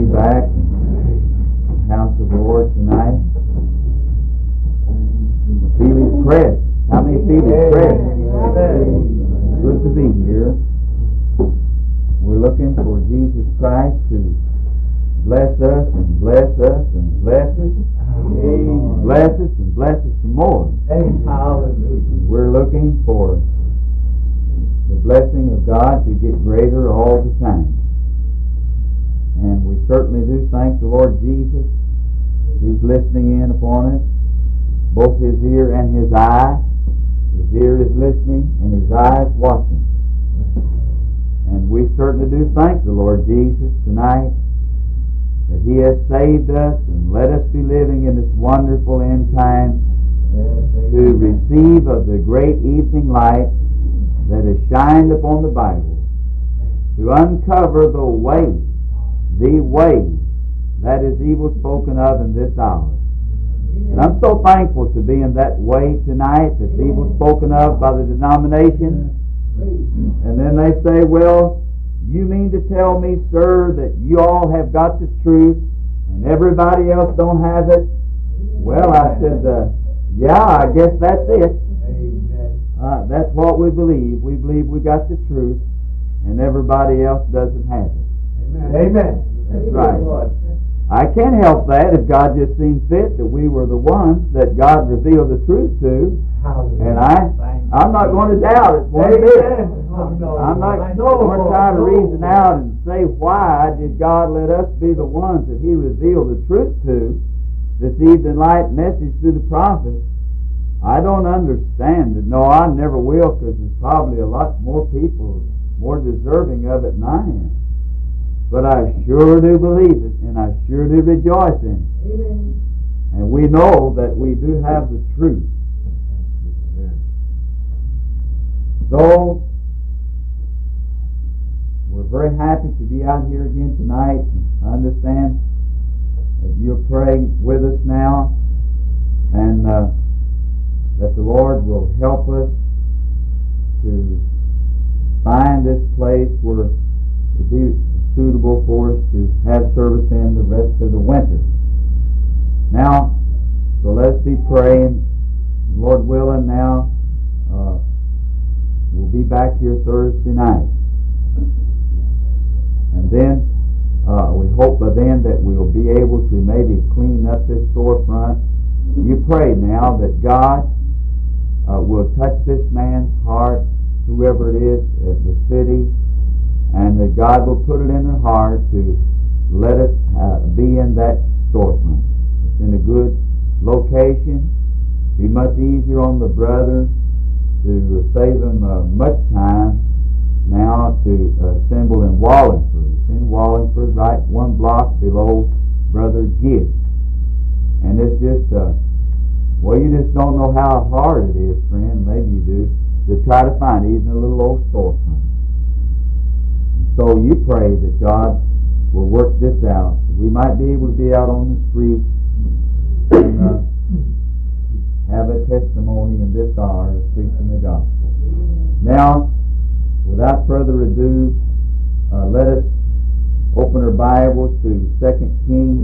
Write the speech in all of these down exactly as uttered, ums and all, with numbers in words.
back in the house of the Lord tonight. Feel His presence. How many feel His presence? Good to be here. We're looking for Jesus Christ to bless us and bless us and bless us. Bless us and bless us some more. We're looking for the blessing of God to get greater all the time. And we certainly do thank the Lord Jesus who's listening in upon us, both His ear and His eye. His ear is listening and His eye is watching. And we certainly do thank the Lord Jesus tonight that He has saved us and let us be living in this wonderful end time to receive of the great evening light that has shined upon the Bible, to uncover the way, the way that is evil spoken of in this hour. And I'm so thankful to be in that way tonight that's evil spoken of by the denomination. And then they say, well, you mean to tell me, sir, that you all have got the truth and everybody else don't have it? Well, I said, uh, yeah, I guess that's it. Uh, that's what we believe. We believe we got the truth and everybody else doesn't have it. Amen. Amen. That's right. I can't help that if God just seemed fit that we were the ones that God revealed the truth to. And I, I'm not going to doubt it one bit. I'm not going to try to reason out and say why did God let us be the ones that He revealed the truth to, this evening light message through the prophets. I don't understand it. No, I never will, because there's probably a lot more people more deserving of it than I am. But I sure do believe it, and I sure do rejoice in it. Amen. And we know that we do have the truth. So, we're very happy to be out here again tonight. I understand that you're praying with us now, and uh, that the Lord will help us to find this place where it will be suitable for us to have service in the rest of the winter. Now, so let's be praying. Lord willing, now uh, we'll be back here Thursday night. And then uh, we hope by then that we'll be able to maybe clean up this storefront. You pray now that God uh, will touch this man's heart, whoever it is at the city, and that God will put it in their heart to let us uh, be in that storefront. It's in a good location. Be much easier on the brother to save them uh, much time now to uh, assemble in Wallingford. It's in Wallingford, right one block below Brother Gibbs. And it's just, uh, well, you just don't know how hard it is, friend, maybe you do, to try to find even a little old storefront. So you pray that God will work this out. We might be able to be out on the street and uh, have a testimony in this hour of preaching the gospel. Now, without further ado, uh, let us open our Bibles to Second Kings.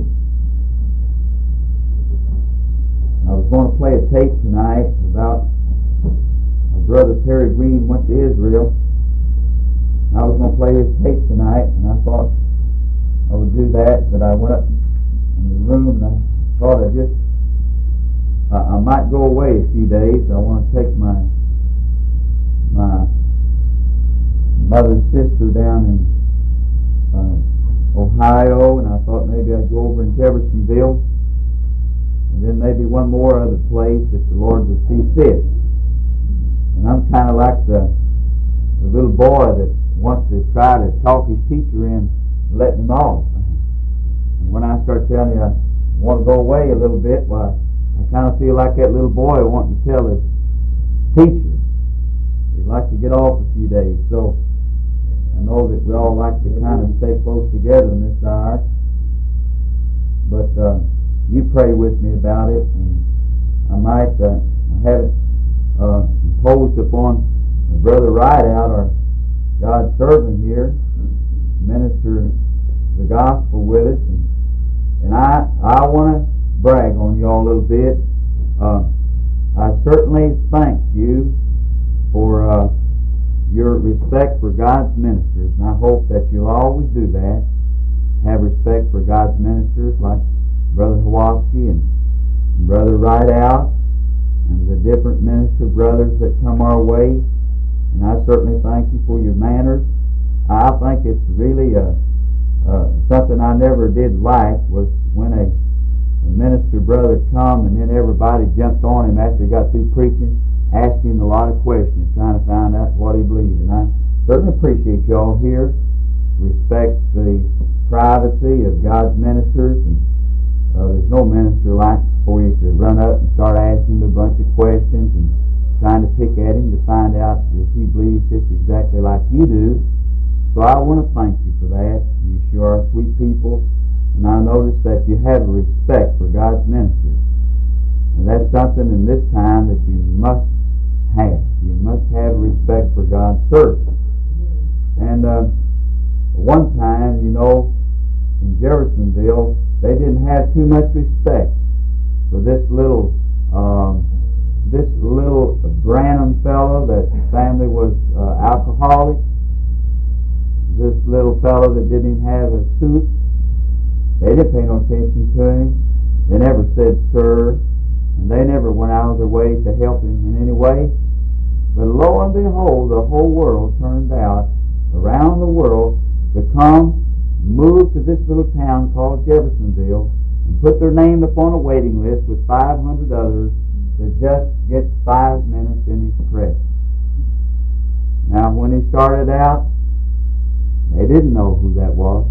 I was going to play a tape tonight about my brother Perry Green went to Israel. I was going to play his tape tonight, and I thought I would do that, but I went up in the room and I thought I just, uh, I might go away a few days. I want to take my my mother's sister down in uh, Ohio, and I thought maybe I'd go over in Jeffersonville, and then maybe one more other place if the Lord would see fit. And I'm kind of like the, the little boy that wants to try to talk his teacher in letting him off. And when I start telling you I want to go away a little bit, well, I kind of feel like that little boy wanting to tell his teacher he'd like to get off a few days. So I know that we all like to kind of stay close together in this hour. But uh, you pray with me about it, and I might uh, have it uh, imposed upon Brother Rideout, our God's servant here, minister the gospel with us and I I want to brag on you all a little bit. Uh, I certainly thank you for uh, your respect for God's ministers, and I hope that you'll always do that. Have respect for God's ministers like Brother Hawaski and Brother Rideout and the different minister brothers that come our way. And I certainly thank you for your manners. I think it's really a, uh, something I never did like was when a, a minister brother come and then everybody jumped on him after he got through preaching, asking him a lot of questions, trying to find out what he believed. And I certainly appreciate y'all here. Respect the privacy of God's ministers, and uh, there's no minister like for you to run up and start asking him a bunch of questions and trying to pick at him to find out if he believes just exactly like you do. So I want to thank you for that. You sure are sweet people, and I notice that you have a respect for God's ministers, and that's something in this time that you must have. You must have respect for God's servants. And uh, one time, you know, in Jeffersonville, they didn't have too much respect for this little um, this little Branham fellow. That family was uh, alcoholic. This little fellow that didn't even have a suit. They didn't pay no attention to him. They never said sir, and they never went out of their way to help him in any way. But lo and behold, the whole world turned out around the world to come, move to this little town called Jeffersonville, and put their name upon a waiting list with five hundred others to just get five minutes in his presence. Now, when he started out, they didn't know who that was.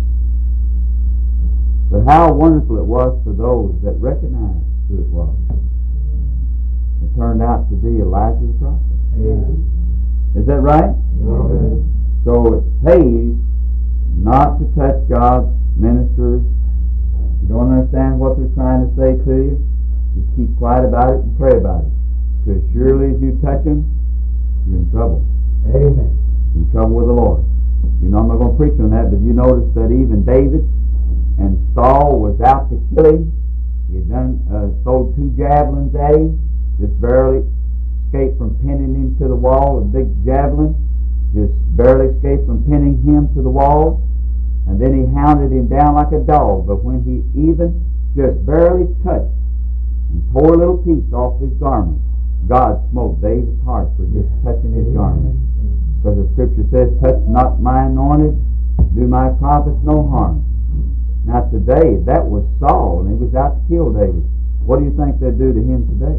But how wonderful it was for those that recognized who it was. It turned out to be Elijah the prophet. Amen. Is that right? Amen. So it pays not to touch God's ministers. If you don't understand what they're trying to say to you, just keep quiet about it and pray about it. Because surely as you touch them, you're in trouble. Amen. You're in trouble with the Lord. You know, I'm not going to preach on that, but you notice that even David and Saul was out to kill him. He had done uh, thrown two javelins at him, just barely escaped from pinning him to the wall, a big javelin. Just barely escaped from pinning him to the wall, and then he hounded him down like a dog. But when he even just barely touched and tore a little piece off his garment, God smote David's heart for just touching his garment. Because the scripture says, touch not my anointed, do my prophets no harm. Now today, that was Saul, and he was out to kill David. What do you think they'd do to him today?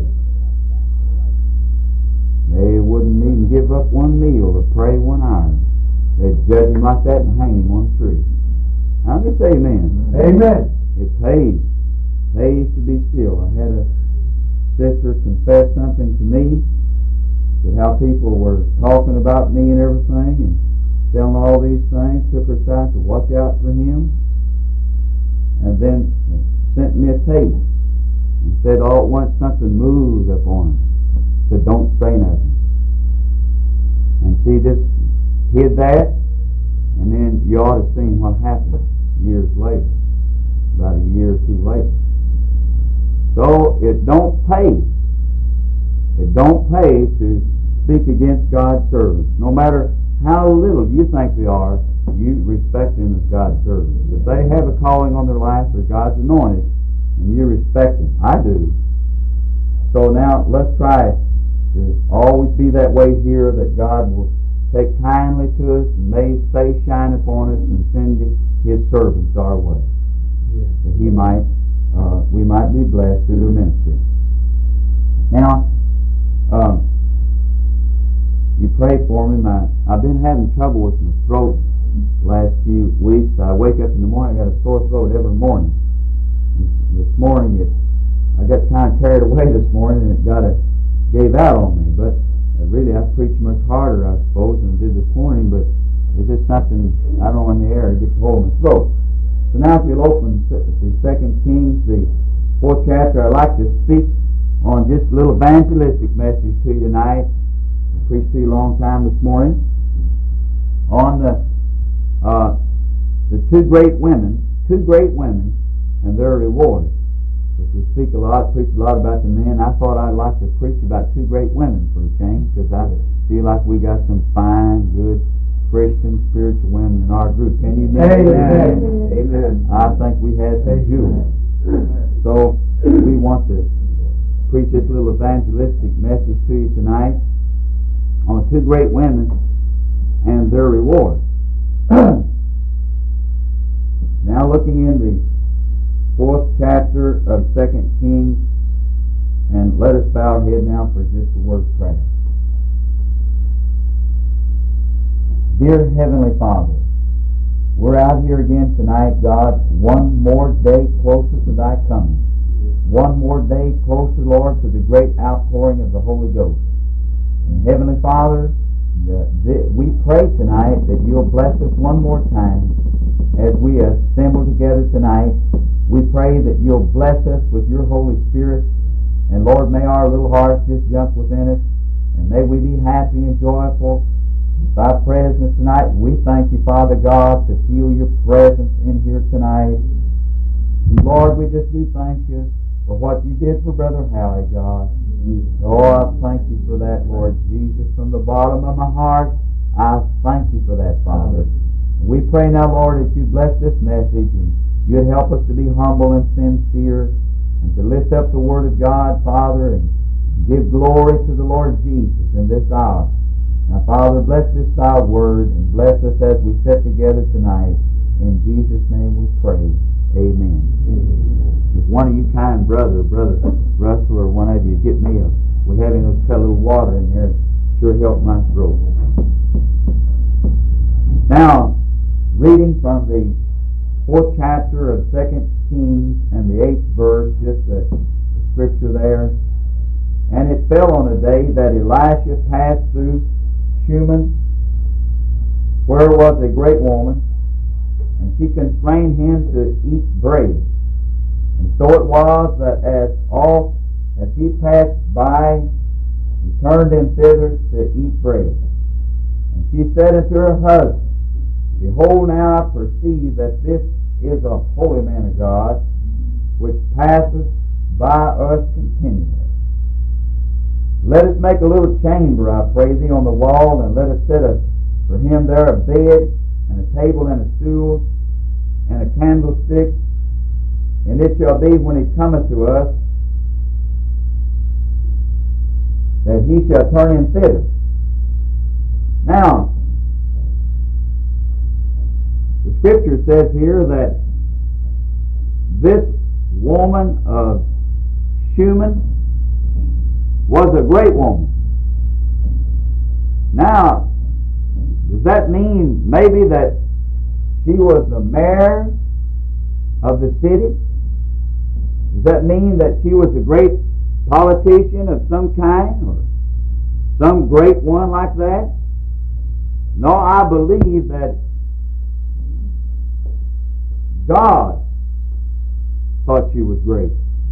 They wouldn't even give up one meal to pray one hour. They'd judge him like that and hang him on a tree. Now just say amen. Amen. It pays. Pays to be still. I had a sister confess something to me, that how people were talking about me and everything and telling all these things. Took her aside to watch out for him, and then sent me a tape and said all at once something moved up on him. Said, don't say nothing. And she just hid that, and then you ought to have seen what happened years later, about a year or two later. So it don't pay. It don't pay to speak against God's servants. No matter how little you think they are, you respect them as God's servants. If they have a calling on their life or God's anointed, and you respect them, I do. So now let's try to always be that way here, that God will take kindly to us and may His face shine upon us and send His servants our way, yeah, that He might, uh, we might be blessed through their ministry. Now, um, you pray for me. My, I've been having trouble with my throat the last few weeks. I wake up in the morning, I got a sore throat every morning. This morning, it, I got kind of carried away this morning, and it got a gave out on me, but uh, really I preached much harder, I suppose, than I did this morning, but it's just something, I don't know, in the air, it gets a hold of my throat. So now if you'll open to Second Kings, the fourth chapter, I'd like to speak on just a little evangelistic message to you tonight. I preached to you a long time this morning on the, uh, the two great women, two great women and their reward. If we speak a lot, preach a lot about the men, I thought I'd like to preach about two great women for a change, because I feel like we got some fine, good, Christian, spiritual women in our group. Can you mention that? Amen. I think we had some jewels. So we want to preach this little evangelistic message to you tonight on two great women and their reward. Now looking in the fourth chapter of Second Kings, and let us bow our head now for just a word of prayer. Dear Heavenly Father, we're out here again tonight, God, one more day closer to Thy coming. One more day closer, Lord, to the great outpouring of the Holy Ghost. And Heavenly Father, the, the, we pray tonight that You'll bless us one more time as we assemble together tonight. We pray that You'll bless us with Your Holy Spirit. And Lord, may our little hearts just jump within us. And may we be happy and joyful. Thy presence tonight. We thank You, Father God, to feel Your presence in here tonight. And Lord, we just do thank You for what You did for Brother Howie, God. Oh, I thank You for that, Lord Jesus. From the bottom of my heart, I thank You for that, Father. And we pray now, Lord, that You bless this message and You'd help us to be humble and sincere and to lift up the Word of God, Father, and give glory to the Lord Jesus in this hour. Now, Father, bless this Thy Word and bless us as we sit together tonight. In Jesus' name we pray. Amen. If one of you kind brother, Brother Russell, or one of you get me a, we're having those cut a little water in there, sure help my throat. Now, reading from the fourth chapter of Second Kings and the eighth verse, just a, a scripture there. And it fell on a day that Elisha passed through Shunem, where was a great woman, and she constrained him to eat bread. And so it was that as all as he passed by, he turned him thither to eat bread. And she said unto her husband, Behold, now I perceive that this is a holy man of God, which passeth by us continually. Let us make a little chamber, I pray thee, on the wall, and let us set a, for him there a bed, and a table, and a stool, and a candlestick. And it shall be, when he cometh to us, that he shall turn him thither. Now, the Scripture says here that this woman of Shunem was a great woman. Now, does that mean maybe that she was the mayor of the city? Does that mean that she was a great politician of some kind, or some great one like that? No, I believe that God thought she was great.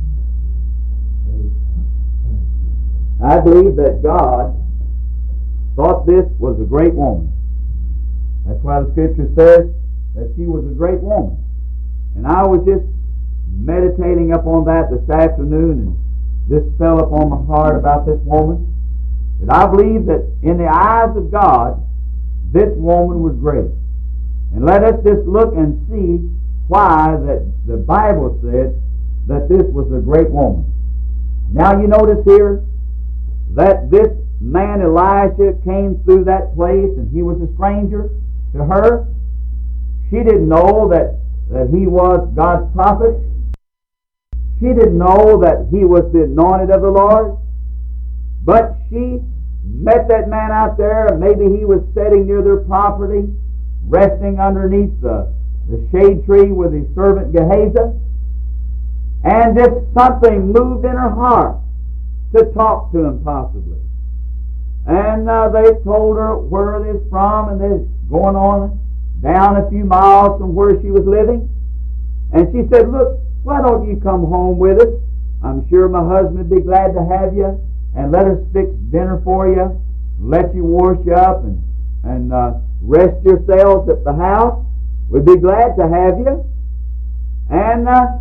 I believe that God thought this was a great woman. That's why the Scripture says that she was a great woman. And I was just meditating upon that this afternoon, and this fell upon my heart about this woman. And I believe that in the eyes of God, this woman was great. And let us just look and see why that the Bible said that this was a great woman. Now you notice here that this man Elisha came through that place, and he was a stranger to her. She didn't know that, that he was God's prophet. She didn't know that he was the anointed of the Lord. But she met that man out there, and maybe he was sitting near their property, resting underneath the, the shade tree with his servant Gehazi. And just something moved in her heart to talk to him possibly. And uh, they told her where they're from, and they're going on down a few miles from where she was living. And she said, look, why don't you come home with us? I'm sure my husband would be glad to have you, and let us fix dinner for you, let you wash up and, and uh, rest yourselves at the house. We'd be glad to have you. And uh,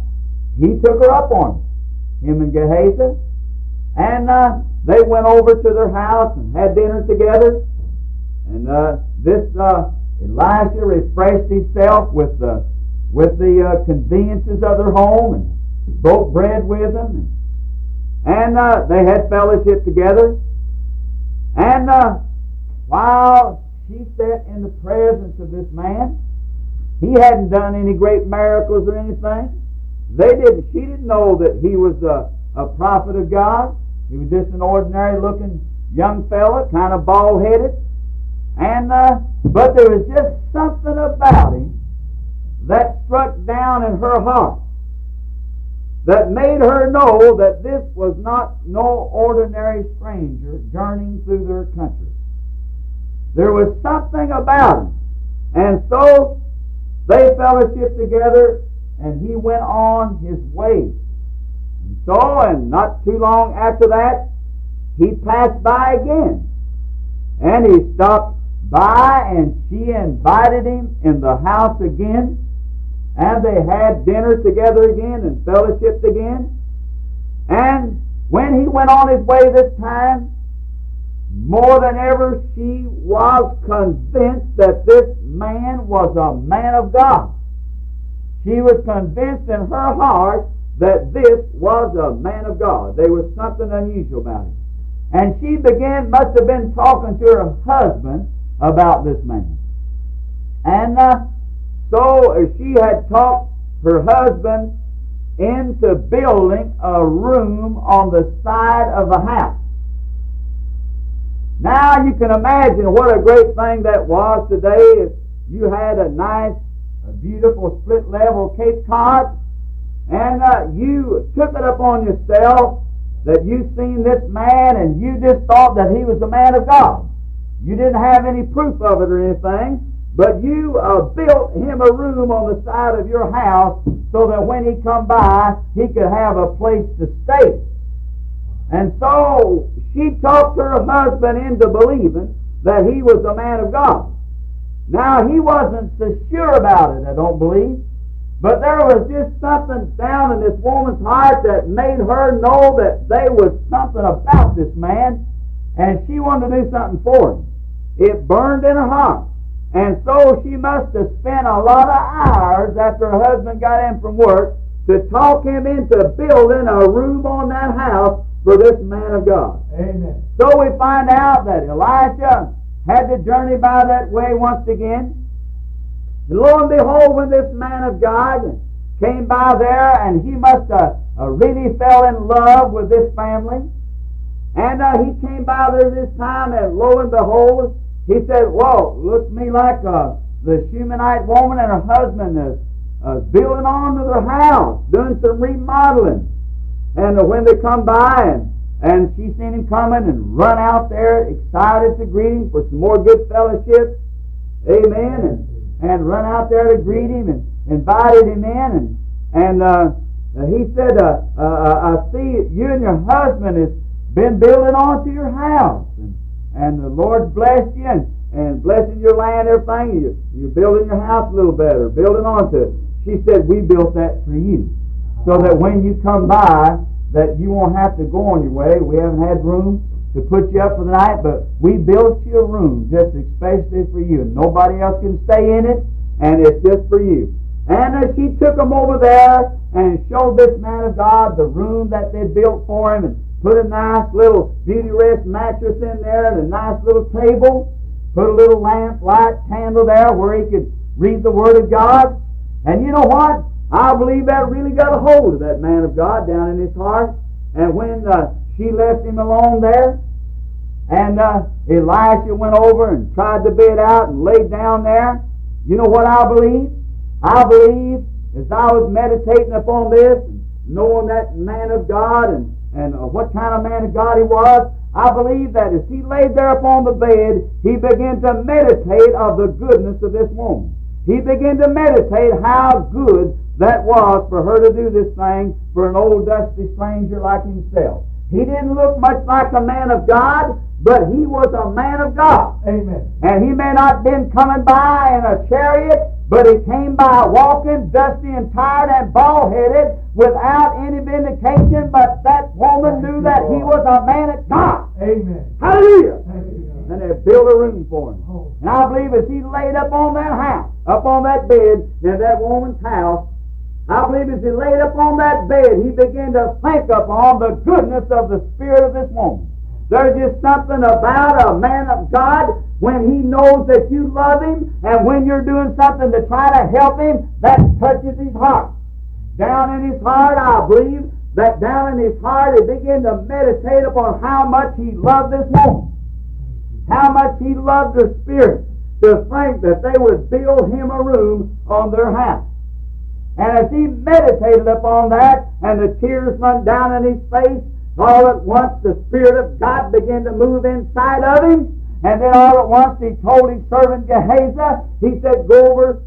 he took her up on it, him and Gehazi, and uh, they went over to their house and had dinner together. And uh, this uh, Elisha refreshed himself with the with the uh, conveniences of their home and broke bread with them, and, and uh, they had fellowship together. And uh, while she sat in the presence of this man, he hadn't done any great miracles or anything. They didn't. She didn't know that he was a, a prophet of God. He was just an ordinary-looking young fella, kind of bald-headed. And uh, but there was just something about him that struck down in her heart that made her know that this was not no ordinary stranger journeying through their country. There was something about him. And so they fellowshiped together, and he went on his way. And so, and not too long after that, he passed by again. And he stopped by, and she invited him in the house again. And they had dinner together again and fellowshiped again. And when he went on his way this time, more than ever, she was convinced that this man was a man of God. She was convinced in her heart that this was a man of God. There was something unusual about him. And she began, must have been talking to her husband about this man. And uh, so she had talked her husband into building a room on the side of the house. Now you can imagine what a great thing that was today if you had a nice, a beautiful split-level Cape Cod, and uh, you took it upon yourself that you seen this man and you just thought that he was a man of God. You didn't have any proof of it or anything, but you uh, built him a room on the side of your house so that when he come by, he could have a place to stay. And so she talked her husband into believing that he was a man of God. Now, he wasn't so sure about it, I don't believe, but there was just something down in this woman's heart that made her know that there was something about this man, and she wanted to do something for him. It burned in her heart. And so she must have spent a lot of hours after her husband got in from work to talk him into building a room on that house for this man of God. Amen. So we find out that Elisha had to journey by that way once again. And lo and behold, when this man of God came by there, and he must have uh, really fell in love with this family. And uh, he came by there this time, and lo and behold, he said, whoa, looks to me like uh, the Shunammite woman and her husband is uh, building on to their house, doing some remodeling. And uh, when they come by, and, and she seen him coming and run out there excited to greet him for some more good fellowship. Amen. And, and run out there to greet him and invited him in. And, and uh, he said, uh, uh, I see you and your husband has been building on to your house. And, and the Lord blessed you and, and blessing your land, everything. You're, you're building your house a little better, building on to it. She said, we built that for you, so that when you come by, that you won't have to go on your way. We haven't had room to put you up for the night, but we built you a room just especially for you. And nobody else can stay in it, and it's just for you. And uh, she took him over there and showed this man of God the room that they built for him, and put a nice little beauty rest mattress in there and a nice little table. Put a little lamp, light, candle there where he could read the Word of God. And you know what? I believe that really got a hold of that man of God down in his heart. And when uh, she left him alone there, and uh, Elisha went over and tried to bed out and laid down there, you know what I believe? I believe, as I was meditating upon this, and knowing that man of God and, and uh, what kind of man of God he was, I believe that as he laid there upon the bed, he began to meditate of the goodness of this woman. He began to meditate how good that was for her to do this thing for an old dusty stranger like himself. He didn't look much like a man of God, but he was a man of God. Amen. And he may not have been coming by in a chariot, but he came by walking, dusty and tired and bald-headed, without any vindication, but that woman knew that he was a man of God. Amen. Hallelujah. Thank you, God. And they built a room for him. Oh. And I believe as he laid up on that house, up on that bed in that woman's house, I believe as he laid up on that bed, he began to think upon the goodness of the spirit of this woman. There's just something about a man of God when he knows that you love him, and when you're doing something to try to help him, that touches his heart. Down in his heart, I believe that down in his heart he began to meditate upon how much he loved this woman, how much he loved her spirit, to think that they would build him a room on their house. And as he meditated upon that, and the tears run down in his face, all at once the Spirit of God began to move inside of him. And then all at once he told his servant Gehazi, he said, go over,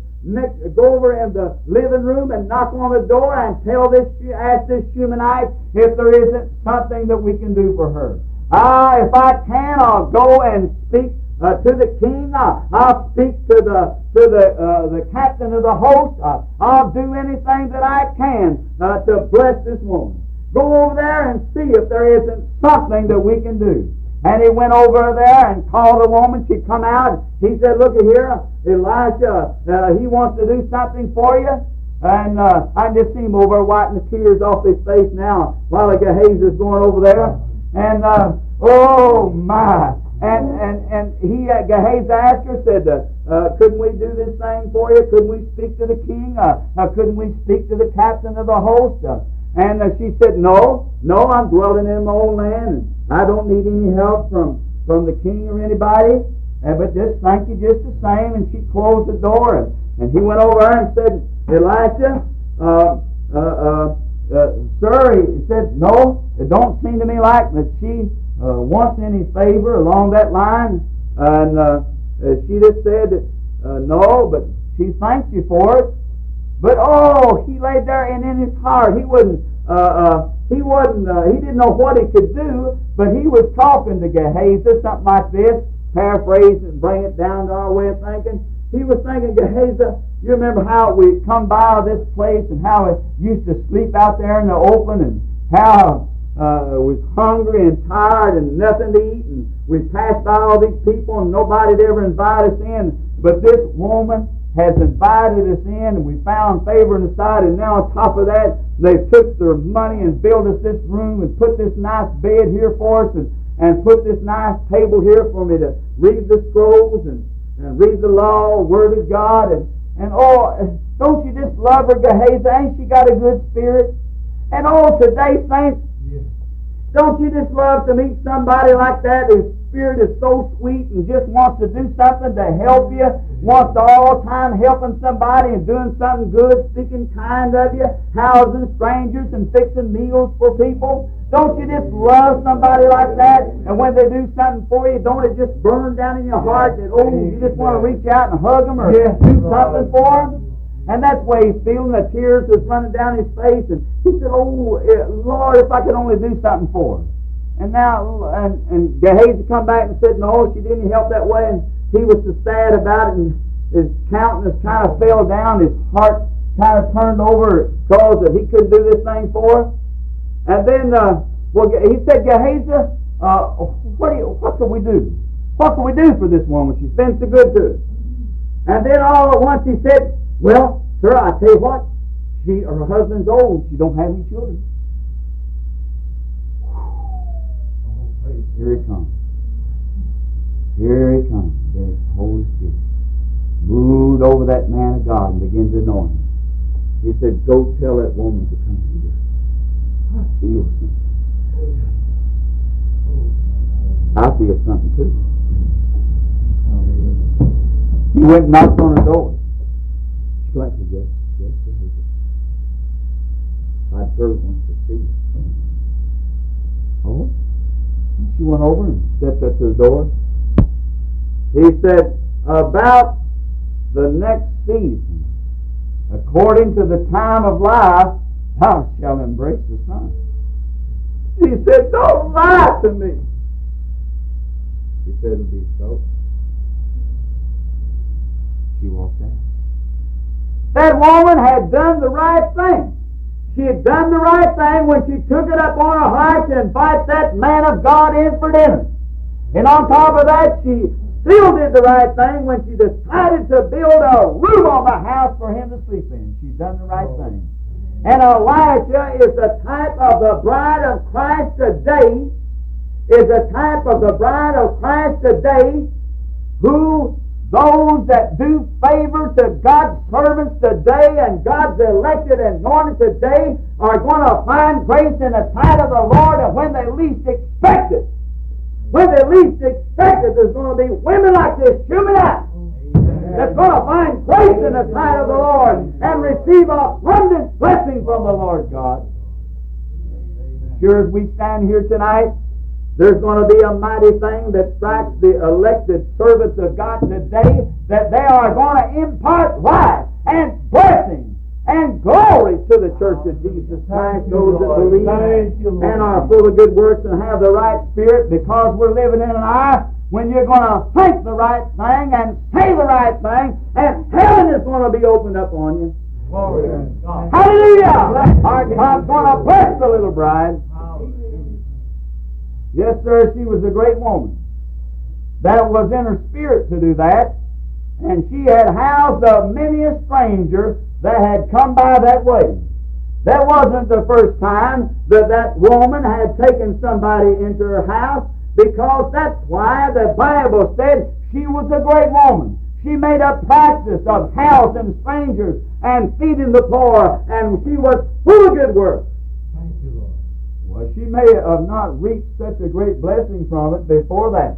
go over in the living room and knock on the door and tell this, ask this Shunammite if there isn't something that we can do for her. Ah, if I can, I'll go and speak Uh, to the king. Uh, I'll speak to the to the uh, the captain of the host. Uh, I'll do anything that I can uh, to bless this woman. Go over there and see if there isn't something that we can do. And he went over there and called a woman. She come out. He said, look here, Elijah, uh, he wants to do something for you. And uh, I can just see him over wiping the tears off his face now while Gehazi is going over there. And uh, oh my. And and and he, uh, Gehazi asked her, said, uh, uh, couldn't we do this thing for you? Couldn't we speak to the king? Uh, uh, couldn't we speak to the captain of the host? Uh, and uh, she said, no, no, I'm dwelling in my own land, and I don't need any help from, from the king or anybody. Uh, but just thank you just the same. And she closed the door, and, and he went over and said, Elisha, uh, uh, uh, uh, sir, he said, no, it don't seem to me like that she Uh, wants any favor along that line. And uh, uh, she just said, uh, no, but she thanked you for it. But oh, he laid there, and in his heart, he wouldn't, uh, uh, he wasn't, uh, he didn't know what he could do, but he was talking to Gehazi, something like this, paraphrase and bring it down to our way of thinking. He was thinking, Gehazi, you remember how we come by this place and how we used to sleep out there in the open, and how Uh, was hungry and tired and nothing to eat, and we passed by all these people and nobody'd ever invite us in, but this woman has invited us in, and we found favor in the sight. And now on top of that, they took their money and built us this room and put this nice bed here for us, and, and put this nice table here for me to read the scrolls and, and read the law, Word of God. And, and oh, don't you just love her, Gehazi? Ain't she got a good spirit? And oh, today, saints, don't you just love to meet somebody like that whose spirit is so sweet and just wants to do something to help you, wants to all the time helping somebody and doing something good, speaking kind of you, housing strangers and fixing meals for people? Don't you just love somebody like that? And when they do something for you, don't it just burn down in your heart that, oh, you just want to reach out and hug them or yes, do something for them? And that's the way he's feeling. The tears was running down his face. And he said, oh, Lord, if I could only do something for her. And now, and, and Gehazi come back and said, no, she didn't help that way. And he was so sad about it. And his countenance kind of fell down. His heart kind of turned over because he couldn't do this thing for her. And then, uh, well, he said, Gehazi, uh, what, do you, what can we do? What can we do for this woman? She's been so good to us. And then all at once he said, well, sir, I tell you what, she, her husband's old. She don't have any children. Here he comes. Here he comes. There's the Holy Spirit. Moved over that man of God and began to anoint him. He said, go tell that woman to come here. I feel something. I feel something too. He went and knocked on her door. Like the yes, yes, yes. I'd serve wants to see you. Oh? And she went over and stepped up to the door. He said, about the next season, according to the time of life, thou shalt embrace the Son. She said, don't lie to me. He said it would be so. She walked out. That woman had done the right thing. She had done the right thing when she took it up on her heart to invite that man of God in for dinner. And on top of that, she still did the right thing when she decided to build a room on the house for him to sleep in. She's done the right thing. And Elijah is the type of the bride of Christ today, is a type of the bride of Christ today, who those that do favor to God's servants today and God's elected and anointed today are going to find grace in the sight of the Lord, and when they least expect it. When they least expect it, there's going to be women like this Shumanite that's going to find grace in the sight of the Lord and receive abundant blessing from the Lord God. Sure as we stand here tonight, there's going to be a mighty thing that strikes the elected servants of God today, that they are going to impart life and blessing and glory to the church of Jesus Christ, those that believe and are full of good works and have the right spirit, because we're living in an hour when you're going to think the right thing and say the right thing, and heaven is going to be opened up on you. Hallelujah! Our God's going to bless the little bride. Yes, sir, she was a great woman. That was in her spirit to do that. And she had housed a many a stranger that had come by that way. That wasn't the first time that that woman had taken somebody into her house, because that's why the Bible said she was a great woman. She made a practice of housing strangers and feeding the poor, and she was full of good work. Well, she may have not reaped such a great blessing from it before that.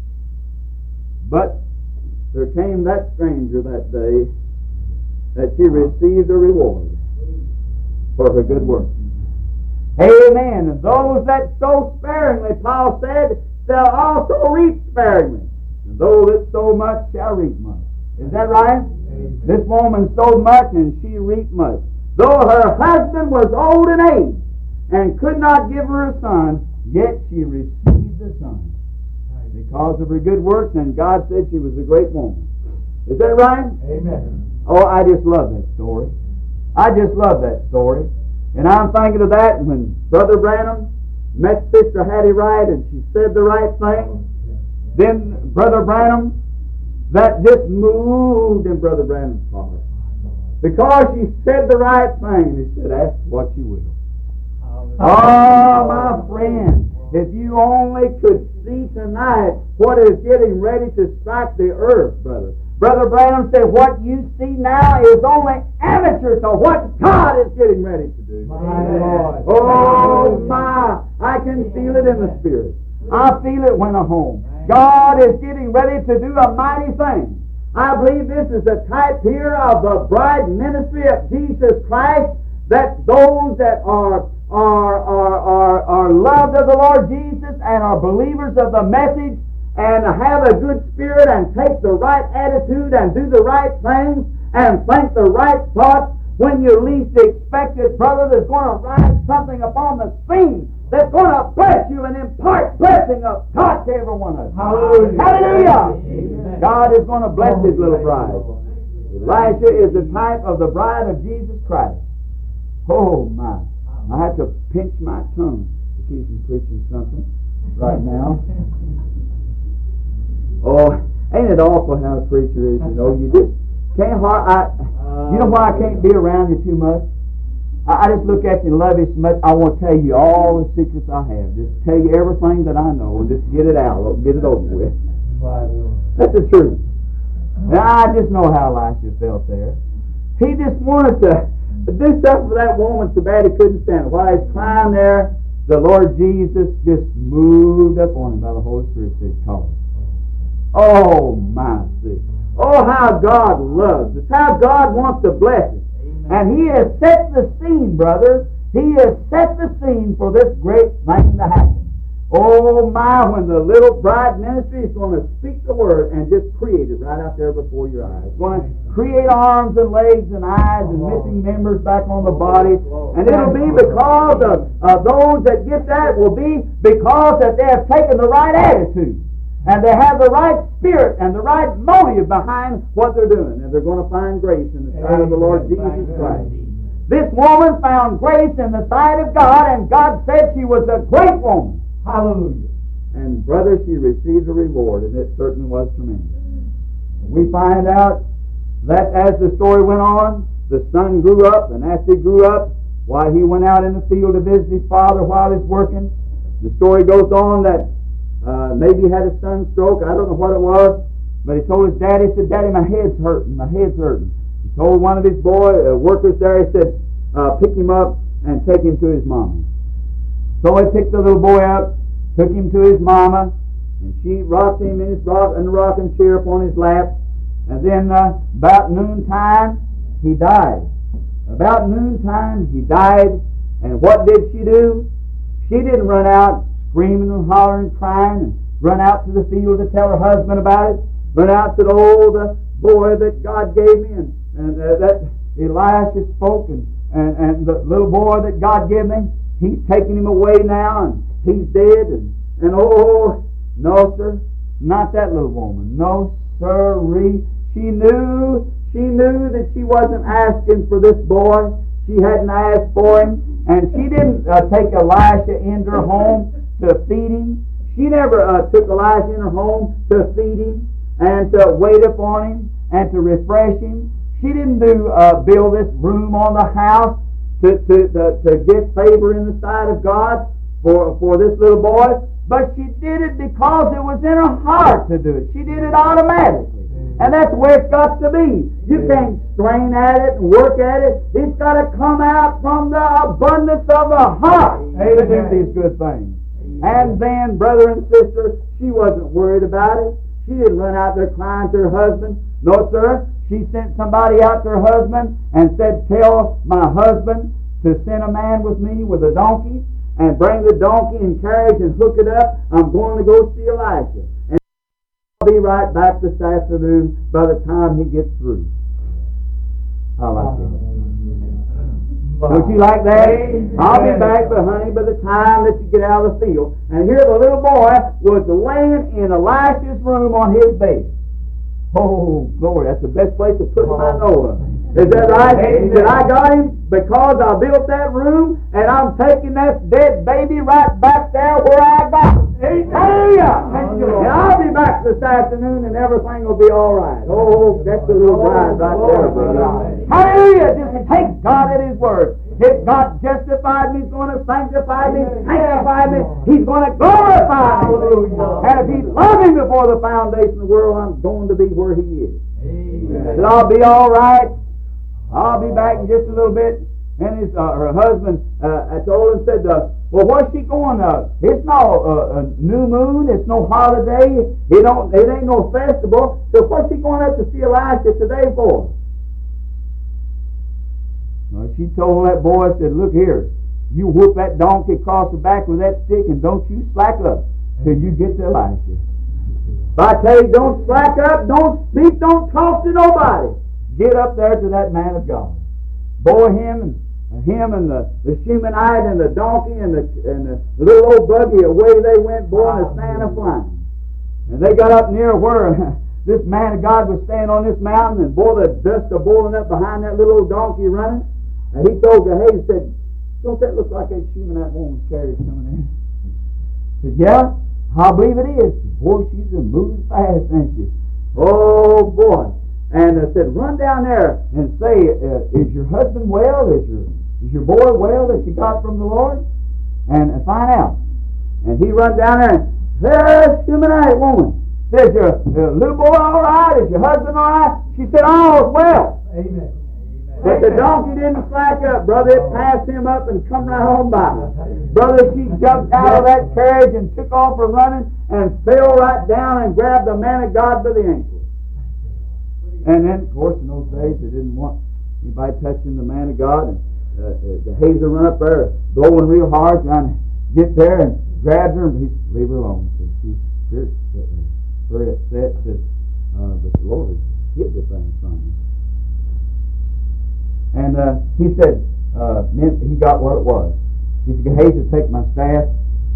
But there came that stranger that day that she received a reward for her good work. Amen. And those that sow sparingly, Paul said, shall also reap sparingly. And those that sow much shall reap much. Is that right? Amen. This woman sowed much and she reaped much. Though her husband was old in age and could not give her a son, yet she received a son because of her good works, and God said she was a great woman. Is that right? Amen. Oh, I just love that story. I just love that story. And I'm thinking of that when Brother Branham met Sister Hattie Wright and she said the right thing. Then Brother Branham, that just moved in Brother Branham's heart. Because she said the right thing. He said, ask what you will. Oh, my friend, if you only could see tonight what is getting ready to strike the earth, brother. Brother Branham said, what you see now is only amateur to what God is getting ready to do. My Lord. Oh, my. I can feel it in the spirit. I feel it when I'm home. God is getting ready to do a mighty thing. I believe this is a type here of the bride ministry of Jesus Christ, that those that are Are, are, are, are loved of the Lord Jesus and are believers of the message and have a good spirit and take the right attitude and do the right things and think the right thoughts, when you least expect it, brother, there's going to rise something upon the scene that's going to bless you and impart blessing of God to every one of us. Hallelujah! Hallelujah! Amen. God is going to bless His little bride. Elijah is the type of the bride of Jesus Christ. Oh, my. I have to pinch my tongue to keep from preaching something right now. Oh, ain't it awful how a preacher is? You know, you just can't hard. I, you know why I can't be around you too much? I, I just look at you and love you so much. I want to tell you all the secrets I have. Just tell you everything that I know and just get it out, get it over with. That's the truth. Now, I just know how Elisha felt there. He just wanted to do something for that woman so bad he couldn't stand it. While he's crying there, the Lord Jesus just moved up on him by the Holy Spirit, said, call. Oh, my see. Oh, how God loves. It's how God wants to bless us. And He has set the scene, brother. He has set the scene for this great thing to happen. Oh, my, when the little bride ministry is going to speak the word and just create it right out there before your eyes. It's going to create arms and legs and eyes and missing members back on the body. And it'll be because of, of those that get that will be because that they have taken the right attitude. And they have the right spirit and the right motive behind what they're doing. And they're going to find grace in the sight of the Lord Jesus Christ. This woman found grace in the sight of God, and God said she was a great woman. Hallelujah. And brother, she received a reward, and it certainly was tremendous. We find out that as the story went on, the son grew up, and after he grew up, while he went out in the field to visit his father while he's working, the story goes on that uh, maybe he had a sunstroke. I don't know what it was, but he told his daddy, he said, "Daddy, my head's hurting, my head's hurting." He told one of his boy uh, workers there, he said, uh, pick him up and take him to his mama. So he picked the little boy up, took him to his mama, and she rocked him in his rock, in the rocking chair upon his lap. And then uh, about noontime, he died. About noontime, he died. And what did she do? She didn't run out screaming and hollering, crying, and run out to the field to tell her husband about it. Run out to the old uh, boy that God gave me, and, and uh, that Elisha spoke, and, and, and the little boy that God gave me, he's taking him away now, and he's dead. And, and oh, no, sir, not that little woman. No, sirree. She knew, she knew that she wasn't asking for this boy. She hadn't asked for him, and she didn't uh, take Elisha into her home to feed him. She never uh, took Elisha in her home to feed him and to wait upon him and to refresh him. She didn't do uh, build this room on the house to, to, to, to get favor in the sight of God for, for this little boy, but she did it because it was in her heart to do it. She did it automatically. And that's the way it's got to be. You can't strain at it and work at it. It's got to come out from the abundance of the heart to do these good things. And then, brother and sister, she wasn't worried about it. She didn't run out there crying to her husband. No, sir. She sent somebody out to her husband and said, "Tell my husband to send a man with me with a donkey and bring the donkey and carriage and hook it up. I'm going to go see Elisha. And I'll be right back this afternoon by the time he gets through." I like it. Don't you like that? I'll be back, but honey, by the time that you get out of the field. And here the little boy was laying in Elisha's room on his bed. Oh, glory, that's the best place to put my Noah. Is that right? He said, "I got him because I built that room, and I'm taking that dead baby right back there where I got him." Hallelujah! And I'll be back this afternoon, and everything will be all right. Oh, that's the little bride right there, brother. Hallelujah! Just take God at His word. If God justified me, He's going to sanctify me, sanctify me. He's going to glorify me. And if He loved me before the foundation of the world, I'm going to be where He is. Amen. I'll be all right. I'll be back in just a little bit. And his, uh, her husband uh, I told him, said, uh, "Well, where's she going? Uh, it's no uh, a new moon. It's no holiday. It don't. It ain't no festival. So what's she going up to see Elisha today for?" Well, she told that boy, said, "Look here, you whoop that donkey across the back with that stick, and don't you slack up till you get to Elisha. If I tell you, don't slack up, don't speak, don't talk to nobody. Get up there to that man of God." Boy, him and him and the, the Shumanite and the donkey and the and the little old buggy, away they went, boy, in the sand of flying. And they got up near where this man of God was standing on this mountain, and boy, the dust was boiling up behind that little old donkey running. And he told Gehazi, said, "Don't that look like that Shumanite woman's carriage coming in?" He said, "Yeah, I believe it is." Boy, she's a moving fast, ain't she? Oh, boy. And I said, "Run down there and say, uh, is your husband well? Is your is your boy well that you got from the Lord? And, and find out." And he run down there and said, "Shumanite woman, says your uh, little boy all right? Is your husband all right?" She said, "All's well." Amen. But the donkey didn't slack up, brother. It passed him up and come right on by. Brother, she jumped out of that carriage and took off her running and fell right down and grabbed the man of God by the ankle. And then, of course, in those days, they didn't want anybody touching the man of God. And uh, the Gehazi run up there, blowing real hard, trying to get there, and grabbed her, and he said, "Leave her alone." So she's very, very upset. Said, uh, "But the Lord has hid the thing from me." And uh, he said, uh, he got what it was. He said, "Gehazi, take my staff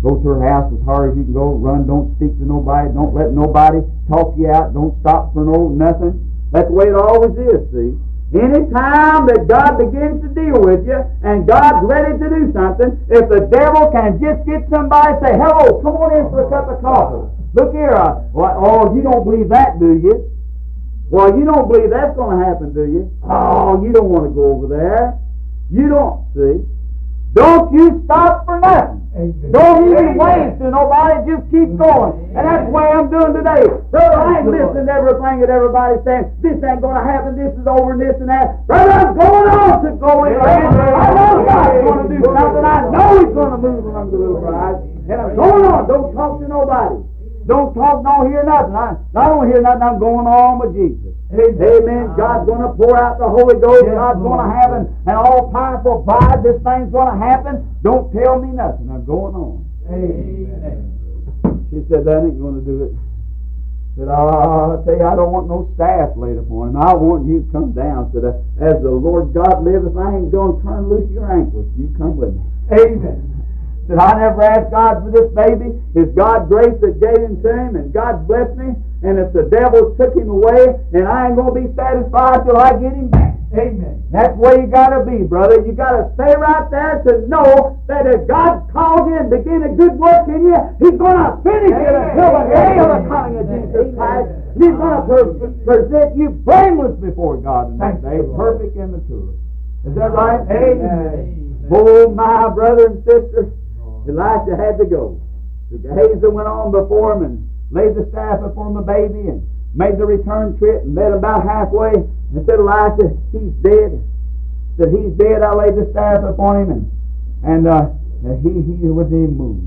Go to her house as hard as you can go. Run, don't speak to nobody. Don't let nobody talk you out. Don't stop for no nothing. That's the way it always is, see. Any time that God begins to deal with you and God's ready to do something, if the devil can just get somebody and say, hello, come on in for a cup of coffee. Look here. Uh, well, oh, you don't believe that, do you? Well, you don't believe that's going to happen, do you? Oh, you don't want to go over there. You don't, see. Don't you stop for nothing. Amen. Don't even wait to nobody. Just keep going. And that's the way I'm doing today. Brother, I ain't listening to everything that everybody's saying. This ain't going to happen. This is over and this and that. Brother, I'm going on to go in. I know God's going to do something. I know He's going to move among the little bride. And I'm going on. Don't talk to nobody. Don't talk, don't hear nothing. I, I don't hear nothing. I'm going on with Jesus. Amen. Amen. God's going to pour out the Holy Ghost. Yes, God's going to have an, an all-powerful bride. This thing's going to happen. Don't tell me nothing. I'm going on. Amen. She said, that ain't going to do it. Said, oh, I tell you, I don't want no staff laid upon him. I want you to come down. Said, as the Lord God liveth, I ain't going to turn loose your ankles. You come with me. Amen. Said, I never asked God for this baby. It's God's grace that gave him to him, and God blessed me. And if the devil took him away, and I ain't going to be satisfied till I get him back. Amen. That's where you got to be, brother. You got to stay right there to know that if God calls you and begin a good work in you, He's going to finish it until the day of the coming of Jesus Christ. He's going to pre- present you blameless before God in that day, perfect and mature. Is that right? Amen. Oh, my brother and sister, Elisha had to go. Gehazi went on before him and laid the staff before the baby and made the return trip and met about halfway and said, Elisha, he's dead. Said, he's dead. I laid the staff upon him and, and uh, he, he was immoved.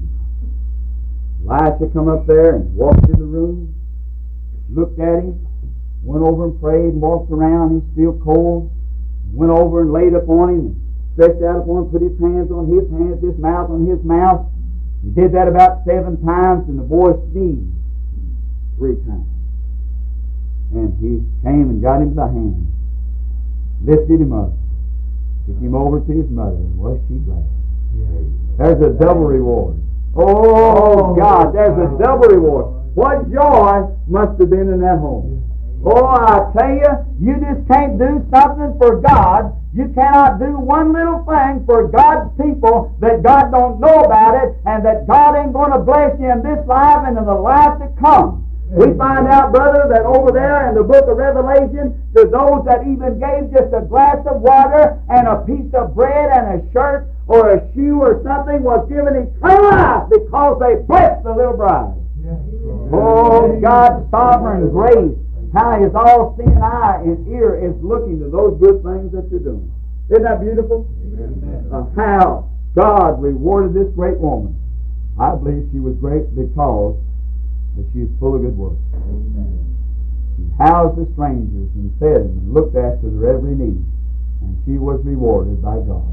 Elisha come up there and walked in the room, looked at him, went over and prayed and walked around. He's still cold. Went over and laid upon him and stretched out upon him, put his hands on his hands, his mouth on his mouth. He did that about seven times, and the boy sneezed three times. And he came and got him by the hand, lifted him up, took him over to his mother, and was she glad. There's a double reward. Oh, God, there's a double reward. What joy must have been in that home. Oh, I tell you, you just can't do something for God. You cannot do one little thing for God's people that God don't know about it, and that God ain't going to bless you in this life and in the life to come. We find out, brother, that over there in the book of Revelation, to those that even gave just a glass of water and a piece of bread and a shirt or a shoe or something was given eternal life because they blessed the little bride. Oh, God's sovereign grace. How His all-seeing eye and ear is looking to those good things that you're doing. Isn't that beautiful? Uh, how God rewarded this great woman. I believe she was great because she is full of good works. She housed the strangers and fed them and looked after their every need. And she was rewarded by God.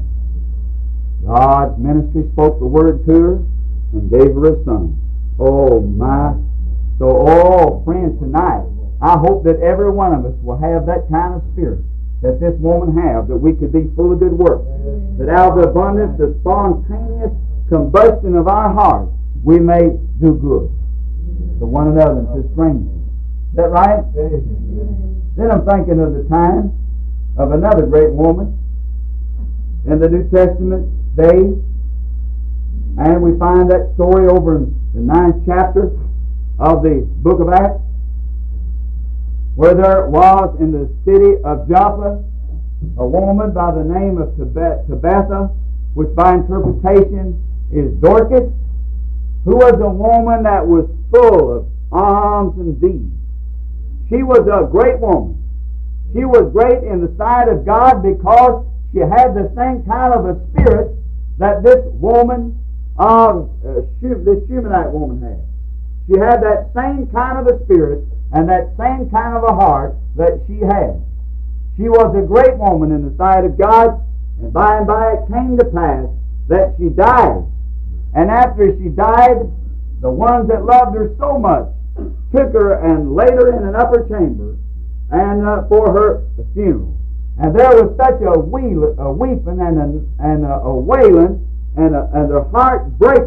God's ministry spoke the word to her and gave her a son. Oh, my. So, oh, friends, tonight, I hope that every one of us will have that kind of spirit that this woman have, that we could be full of good works. That out of the abundance, the spontaneous combustion of our hearts, we may do good to one another and to strangers. Is that right? Then I'm thinking of the time of another great woman in the New Testament days. And we find that story over in the ninth chapter of the book of Acts, where there was in the city of Joppa a woman by the name of Tabitha, which by interpretation is Dorcas, who was a woman that was full of alms and deeds. She was a great woman. She was great in the sight of God because she had the same kind of a spirit that this woman, uh, uh, this Shumanite woman had. She had that same kind of a spirit and that same kind of a heart that she had. She was a great woman in the sight of God, and by and by it came to pass that she died. And after she died, the ones that loved her so much took her and laid her in an upper chamber and uh, for her funeral. And there was such a, wheel, a weeping and a, and a, a wailing and, a, and their heart breaking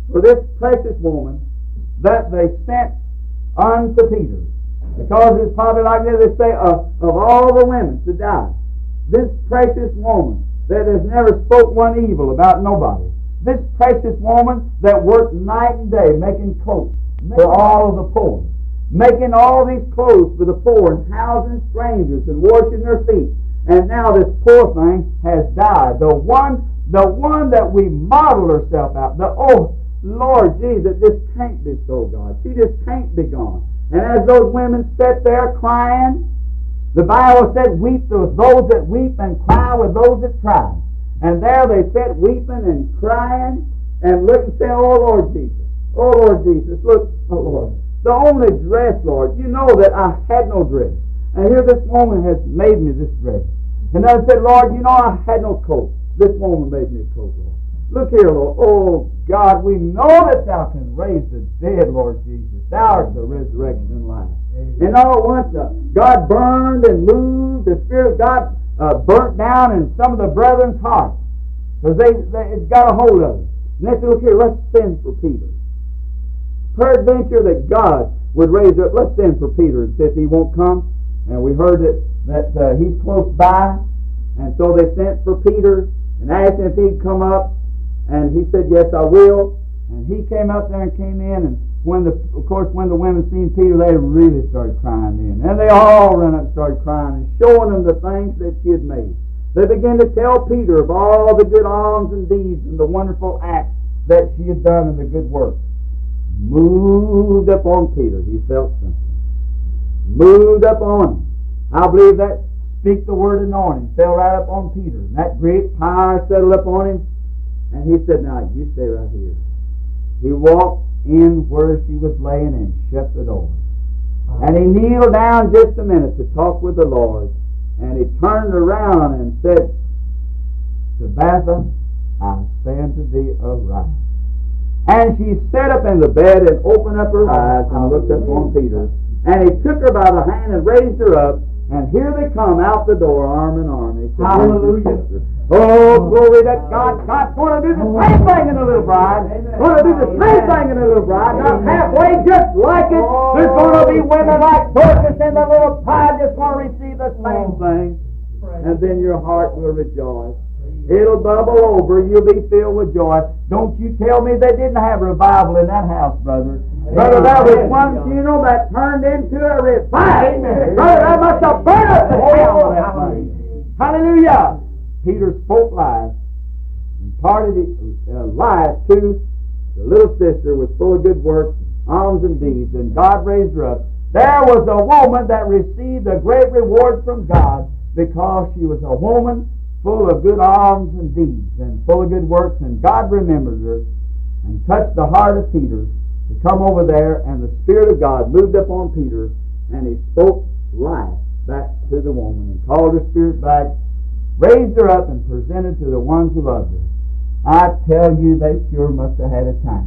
for this precious woman that they sent unto Peter. Because it's probably like this, they say, of, of all the women to die, this precious woman that has never spoke one evil about nobody, this precious woman that worked night and day making coats for all of the poor, making all these clothes for the poor and housing strangers and washing their feet. And now this poor thing has died. The one, the one that we modeled herself out. The oh Lord Jesus, this can't be so, God. She just can't be gone. And as those women sat there crying, the Bible said, "Weep with those that weep and cry with those that cry." And there they sat weeping and crying and look and say, "Oh Lord Jesus, oh Lord Jesus, look, oh Lord, the only dress, Lord, you know that I had no dress. And here this woman has made me this dress." And I said, "Lord, you know I had no coat. This woman made me a coat, Lord. Look here, Lord. Oh, God, we know that Thou can raise the dead, Lord Jesus. Thou art the resurrection and life." And all at once, uh, God burned and moved. The Spirit of God uh, burnt down in some of the brethren's hearts. Because they, they, it got a hold of them. And they said, "Look here, let's send for Peter. Peradventure that God would raise up. Let's send for Peter and see if he won't come." And we heard that, that uh, he's close by. And so they sent for Peter and asked him if he'd come up. And he said, "Yes, I will." And he came up there and came in. And when the, of course, when the women seen Peter, they really started crying then. And they all ran up and started crying and showing him the things that she had made. They began to tell Peter of all the good alms and deeds and the wonderful acts that she had done and the good work. Moved up on Peter. He felt something. Moved up on him. I believe that speak the word anointing fell right up on Peter. And that great power settled up on him. And he said, "Now, you stay right here." He walked in where she was laying and shut the door. And he kneeled down just a minute to talk with the Lord. And he turned around and said, "Tabitha, I say unto thee, arise." And she sat up in the bed and opened up her eyes and looked up on Peter. And he took her by the hand and raised her up. And here they come out the door, arm in arm. He said, "Hallelujah. Oh, glory to God. God's going to do the same thing in the little bride. Going to do the same thing in the little bride. Not halfway, just like it. There's going to be women like Dorcas and the little bride just going to receive the same thing. And then your heart will rejoice. It'll bubble over. You'll be filled with joy. Don't you tell me they didn't have revival in that house, brother. Brother, that was one funeral that turned into a revival. Brother, that must have burned up the town with that money. Hallelujah. Peter spoke life, imparted uh, life to the little sister was full of good works, alms and deeds, and God raised her up. There was a woman that received a great reward from God because she was a woman full of good alms and deeds and full of good works, and God remembered her and touched the heart of Peter to come over there, and the Spirit of God moved upon Peter, and he spoke life back to the woman and called her spirit back, raised her up, and presented to the ones who loved her. I tell you, they sure must have had a time.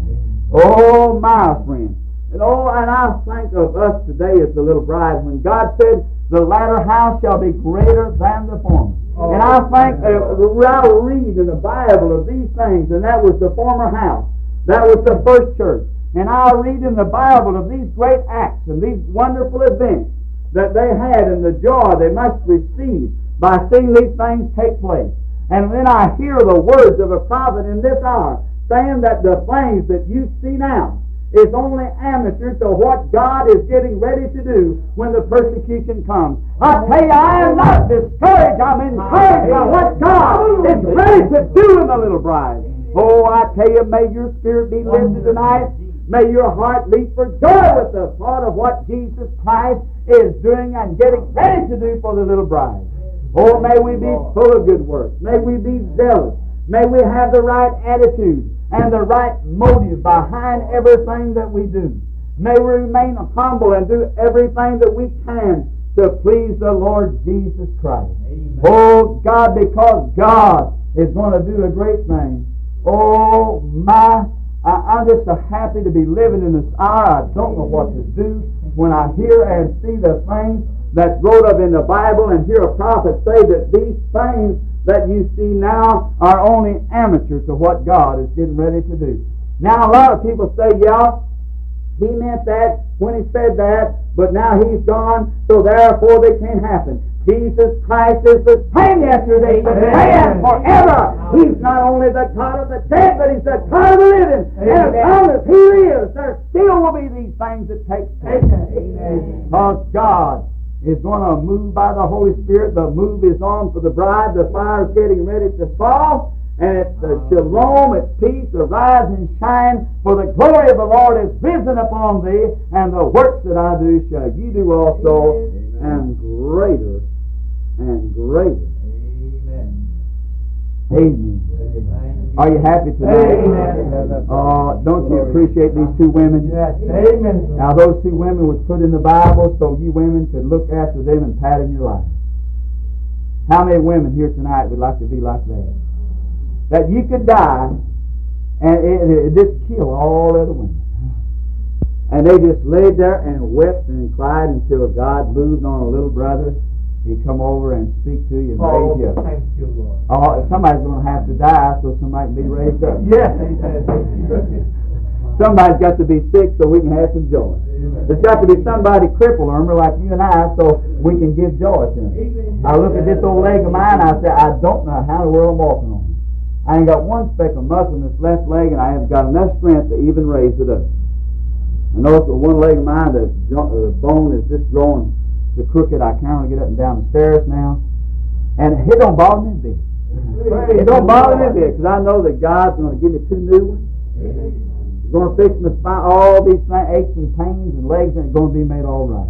Oh, my friend. And oh, and I think of us today as the little bride when God said, "The latter house shall be greater than the former." Oh, and I think, uh, I'll read in the Bible of these things, and that was the former house. That was the first church. And I'll read in the Bible of these great acts and these wonderful events that they had and the joy they must receive by seeing these things take place. And then I hear the words of a prophet in this hour saying that the things that you see now is only amateur to what God is getting ready to do when the persecution comes. I tell you, I am not discouraged. I'm encouraged by what God is ready to do in the little bride. Oh, I tell you, may your spirit be lifted tonight. May your heart leap for joy with the thought of what Jesus Christ is doing and getting ready to do for the little bride. Oh, may we be full of good works. May we be zealous. May we have the right attitude and the right motive behind everything that we do. May we remain humble and do everything that we can to please the Lord Jesus Christ. Amen. Oh, God, because God is going to do a great thing. Oh, my, I, I'm just so happy to be living in this hour. I don't know what to do when I hear and see the things that's wrote up in the Bible and hear a prophet say that these things that you see now are only amateur to what God is getting ready to do. Now a lot of people say, yeah, he meant that when he said that, but now he's gone, so therefore they can't happen. Jesus Christ is the same yesterday, today, and forever. He's not only the God of the dead, but He's the God of the living. And as long as He lives, there still will be these things that take place. Because God is going to move by the Holy Spirit. The move is on for the bride. The fire is getting ready to fall. And it's the shalom, it's peace, arise and shine, for the glory of the Lord is risen upon thee, and the works that I do shall ye do also, Amen. And greater and greater. Amen. Amen. Amen. Are you happy tonight? Amen. Uh, don't you appreciate these two women? Yes. Amen. Now those two women was put in the Bible so you women could look after them and pattern your life. How many women here tonight would like to be like that? That you could die and it, it just kill all other women. And they just laid there and wept and cried until God moved on a little brother. He'd come over and speak to you and oh, raise you up. Thank you, Lord. Oh, somebody's going to have to die so somebody can be raised up. Yes. Somebody's got to be sick so we can have some joy. Amen. There's got to be somebody crippled, Irma, like you and I, so we can give joy to them. I look at this old leg of mine, I say, I don't know how in the world I'm walking on. I ain't got one speck of muscle in this left leg, and I haven't got enough strength to even raise it up. I notice with one leg of mine, the bone is just growing the crooked. I can't hardly get up and down the stairs now. And it don't bother me a bit. It don't bother me a bit, because I know that God's going to give me two new ones. He's going to fix my spine, all these aches and pains and legs, and it's going to be made all right.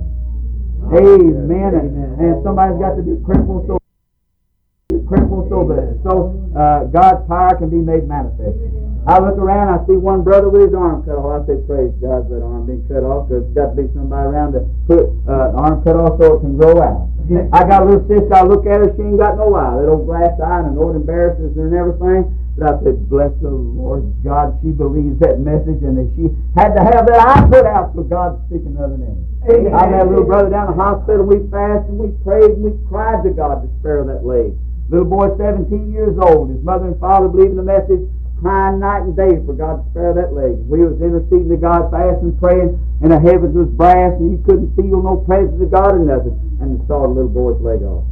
Amen. And, and somebody's got to be crippled so crippled so that so uh, God's power can be made manifest. I look around, I see one brother with his arm cut off. I say, praise God, that arm being cut off, because there's got to be somebody around to put uh, the arm cut off so it can grow out. Yeah. I got a little sister, I look at her, she ain't got no eye. That old glass eye, and I know it embarrasses her and everything. But I said, bless the Lord God, she believes that message, and that she had to have that eye put out so God's speaking other than it. I had a little brother down in the hospital, we fasted, and we prayed, and we cried to God to spare that leg. Little boy, seventeen years old. His mother and father believing the message, crying night and day for God to spare that leg. We was interceding to God, fasting, praying, and the heavens was brass, and you couldn't feel no presence of God or nothing. And you saw the little boy's leg off.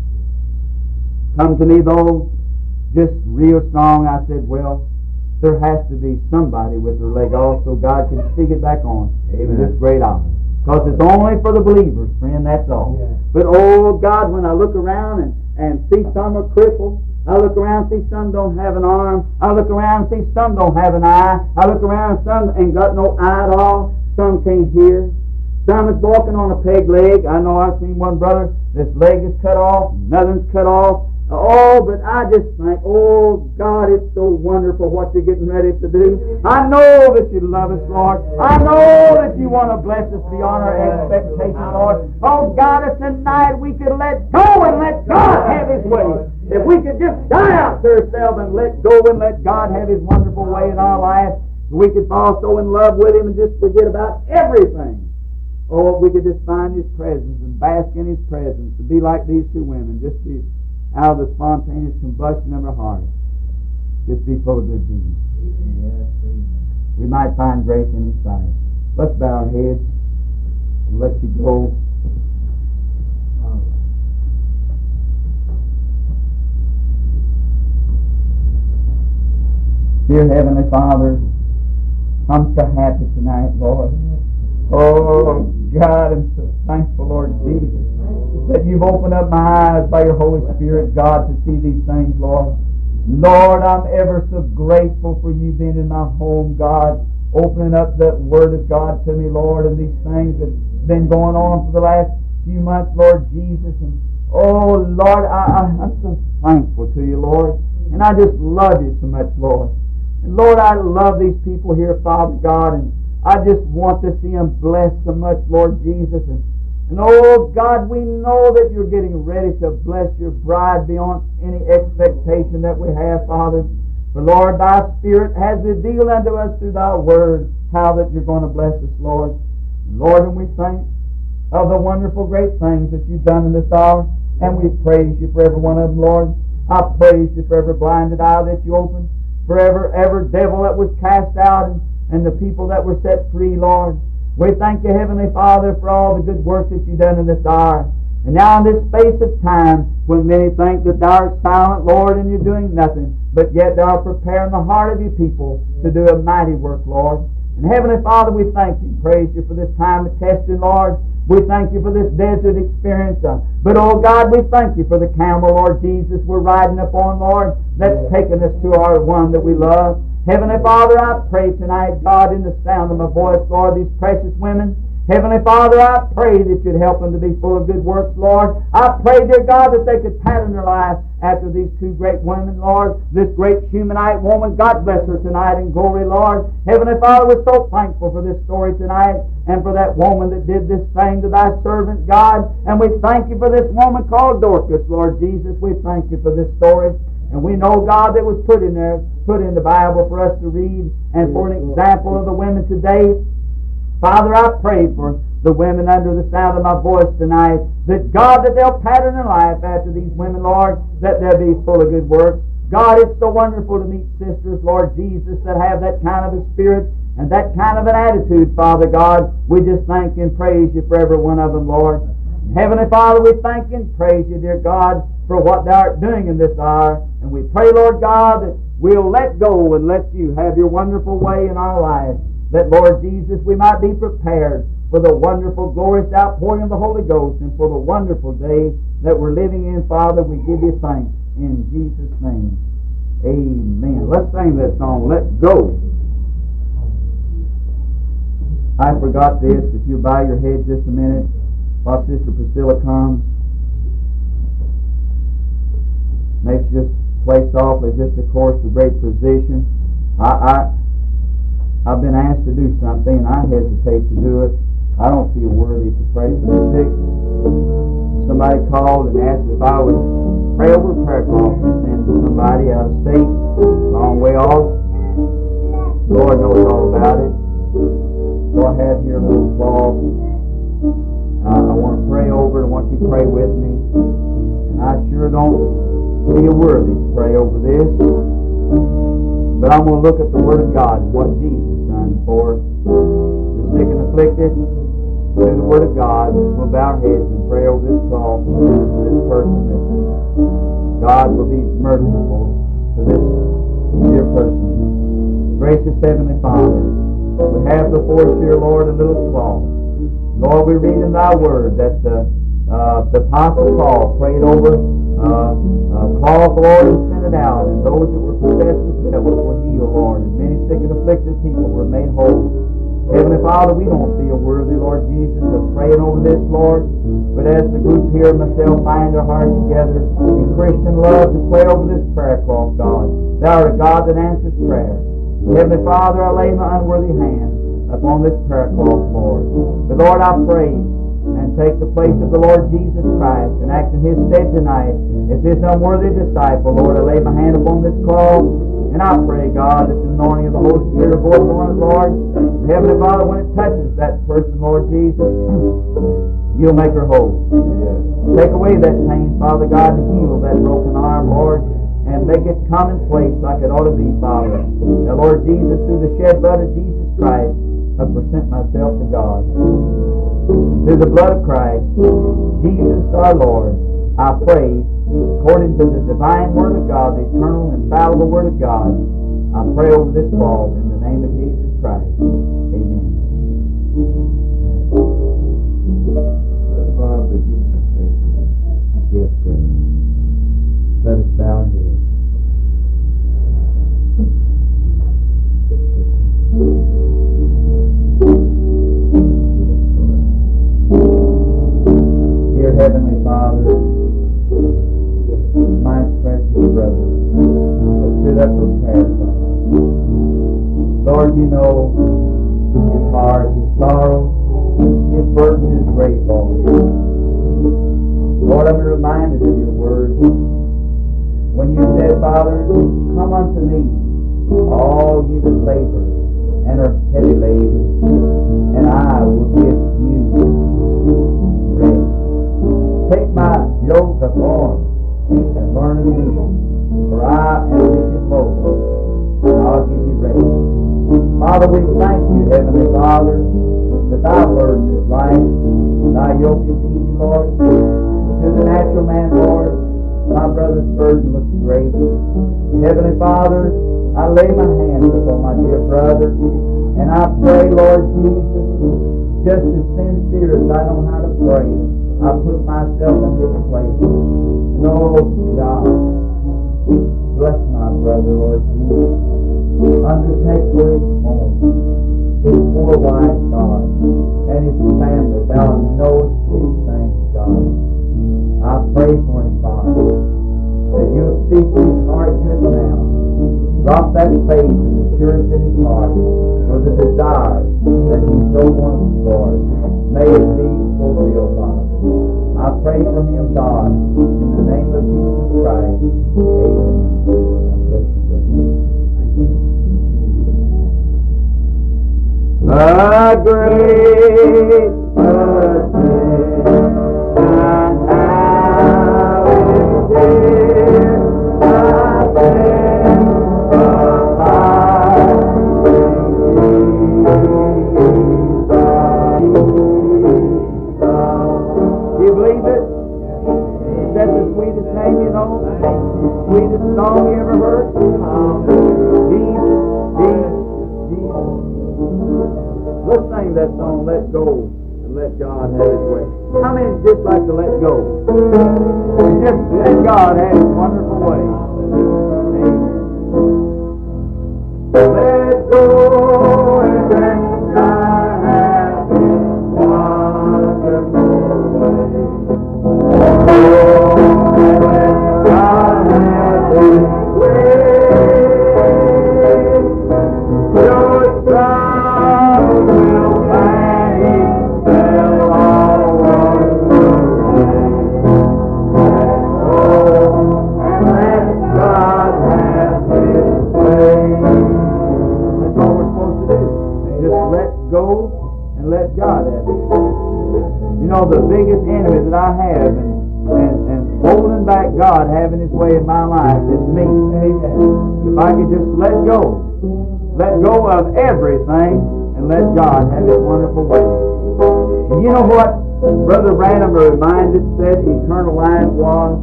Come to me, though, just real strong. I said, well, there has to be somebody with their leg off so God can stick it back on. Amen. This great honor. Because it's only for the believers, friend, that's all. Yeah. But, oh, God, when I look around and, and see some are crippled, I look around and see some don't have an arm, I look around and see some don't have an eye, I look around and some ain't got no eye at all, some can't hear, some is walking on a peg leg. I know I've seen one brother, this leg is cut off, another's cut off. Oh, but I just think, oh, God, it's so wonderful what you're getting ready to do. I know that you love us, Lord. I know that you want to bless us beyond our expectations, Lord. Oh, God, if tonight we could let go and let God have His way. If we could just die out to ourselves and let go and let God have His wonderful way in our life, we could fall so in love with Him and just forget about everything. Oh, if we could just find His presence and bask in His presence and be like these two women, just be out of the spontaneous combustion of our heart. Just be full of good deeds. Yes, we might find grace in His sight. Let's bow our heads and let you go. Dear Heavenly Father, I'm so happy tonight, Lord. Oh, God, I'm so thankful, Lord Jesus, that you've opened up my eyes by your Holy Spirit, God, to see these things, Lord. Lord, I'm ever so grateful for you being in my home, God, opening up that Word of God to me, Lord, and these things that have been going on for the last few months, Lord Jesus. And oh, Lord, I, I, I'm so thankful to you, Lord, and I just love you so much, Lord. And Lord, I love these people here, Father God, and I just want to see them blessed so much, Lord Jesus. And, and oh, God, we know that you're getting ready to bless your bride beyond any expectation that we have, Father. For, Lord, thy Spirit has revealed unto us through thy word how that you're going to bless us, Lord. And Lord, and we think of the wonderful, great things that you've done in this hour, and we praise you for every one of them, Lord. I praise you for every blinded eye that you opened, for every, every devil that was cast out and, and the people that were set free, Lord. We thank you, Heavenly Father, for all the good work that you've done in this hour. And now in this space of time, when many think that thou art silent, Lord, and you're doing nothing, but yet thou art preparing the heart of your people to do a mighty work, Lord. And Heavenly Father, we thank you and praise you for this time of testing, Lord. We thank you for this desert experience. Uh, but, oh God, we thank you for the camel, Lord Jesus, we're riding upon, Lord, that's taken us to our one that we love. Heavenly Father, I pray tonight, God, in the sound of my voice, Lord, these precious women. Heavenly Father, I pray that you'd help them to be full of good works, Lord. I pray, dear God, that they could pattern their life after these two great women, Lord. This great Humanite woman, God bless her tonight in glory, Lord. Heavenly Father, we're so thankful for this story tonight and for that woman that did this thing to thy servant, God. And we thank you for this woman called Dorcas, Lord Jesus. We thank you for this story. And we know, God, that was put in there, put in the Bible for us to read and for an example of the women today. Father, I pray for the women under the sound of my voice tonight, that God, that they'll pattern their life after these women, Lord, that they'll be full of good work. God, it's so wonderful to meet sisters, Lord Jesus, that have that kind of a spirit and that kind of an attitude, Father God. We just thank and praise you for every one of them, Lord. Heavenly Father, we thank you and praise you, dear God, for what thou art doing in this hour. And we pray, Lord God, that we'll let go and let you have your wonderful way in our lives. That, Lord Jesus, we might be prepared for the wonderful, glorious outpouring of the Holy Ghost and for the wonderful day that we're living in, Father. We give you thanks in Jesus' name. Amen. Let's sing that song, Let's Go. I forgot this. If you bow your head just a minute while Sister Priscilla comes. Makes just play softly, just of course, the great position. I... I I've been asked to do something, and I hesitate to do it. I don't feel worthy to pray for the sick. Somebody called and asked if I would pray over a prayer cloth and send to somebody out of state, a long way off. The Lord knows all about it. So I have here a little cloth. Uh, I want to pray over it. I want you to pray with me. And I sure don't feel worthy to pray over this. But I'm going to look at the Word of God and what Jesus done for the sick and afflicted. Through the Word of God, we'll bow our heads and pray over this call for this person, that God will be merciful to this dear person. Gracious Heavenly Father, we have before us here, Lord, a little cloth. Lord, we read in thy Word that the, uh, the Apostle Paul prayed over uh, uh, cloth, Lord, and sent it out, and those that were possessed with devils were healed, Lord, and many sick and afflicted people were made whole. Heavenly Father, we don't feel worthy, Lord Jesus, of praying over this, Lord, but as the group here and myself bind our hearts together in Christian love to pray over this prayer cloth, God, thou art a God that answers prayer. Heavenly Father, I lay my unworthy hand upon this prayer cloth, Lord. But Lord, I pray and take the place of the Lord Jesus Christ and act in his stead tonight as his unworthy disciple. Lord, I lay my hand upon this cloth, and I pray, God, that the anointing of the Holy Spirit will go upon it, Lord. And Heavenly Father, when it touches that person, Lord Jesus, you'll make her whole. Take away that pain, Father God, and heal that broken arm, Lord, and make it come in place like it ought to be, Father. Now, Lord Jesus, through the shed blood of Jesus Christ, I present myself to God. Through the blood of Christ, Jesus our Lord, I pray, according to the divine Word of God, the eternal and infallible Word of God, I pray over this call in the name of Jesus Christ. Amen. Father, give us faith. Yes, brother. Let us bow our heads. Dear Heavenly Father, my precious brother, stood up for prayer, God. Lord, you know his heart, his sorrow, his burden, his great Lord. Lord, I'm reminded of your word when you said, Father, come unto me, all ye that labor and are heavy laden, and I will give you rest. Take my yoke upon and learn of me, for I am meek and lowly, Father, we thank you, Heavenly Father, that thy burden is light, thy yoke is easy, Lord. To the natural man, Lord, my brother's burden looks great. Heavenly Father, I lay my hands upon my dear brother, and I pray, Lord Jesus, just as sincere as I know how to pray, I put myself in his place. And oh, God, bless my brother, Lord Jesus. Undertake for his home, his poor wife, God, and his family. Thou knowest these things, God. I pray for him, Father, that you'll speak to his heart just now. Drop that faith and assurance in his heart for the desire that he so wants, Lord. May it be fulfilled, Father. I pray for him, God, in the name of Jesus Christ. Amen. God bless you, brother. The great mercy and now is here, my friend, do you believe it? Is that the sweetest name you know? Sweetest song you ever heard? Jesus, Jesus, Jesus. Let's sing that song, Let Go, and let God have his way. How many just like to let go? And just let God have his wonderful way. Amen. Let go and let God have his wonderful way. Oh, let God have his way. Your trial will find himself all one day. Oh, and let God have his way. That's all we're supposed to do. Just let go and let God have his way. You know, the biggest enemy that I have and, and, and holding back God having his way in my life is me. If I could just let go, let go of everything and let God have his wonderful way. And you know what Brother Branham reminded said eternal life was?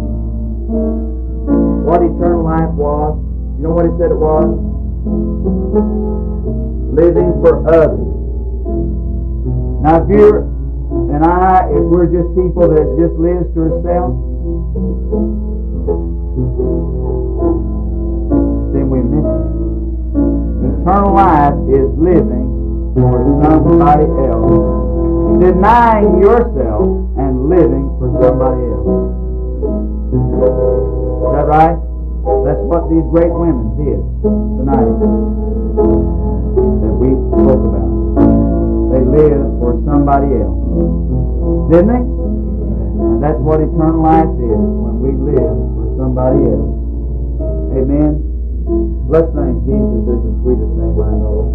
What eternal life was? You know what he said it was? Living for others. Now if you're and I, if we're just people that just lives to ourselves, then we miss it. Eternal life is living for somebody else. Denying yourself and living for somebody else. Is that right? That's what these great women did tonight that we spoke about. They lived for somebody else. Didn't they? And that's what eternal life is, when we live for somebody else. Amen. Let's thank Jesus is the sweetest name I know.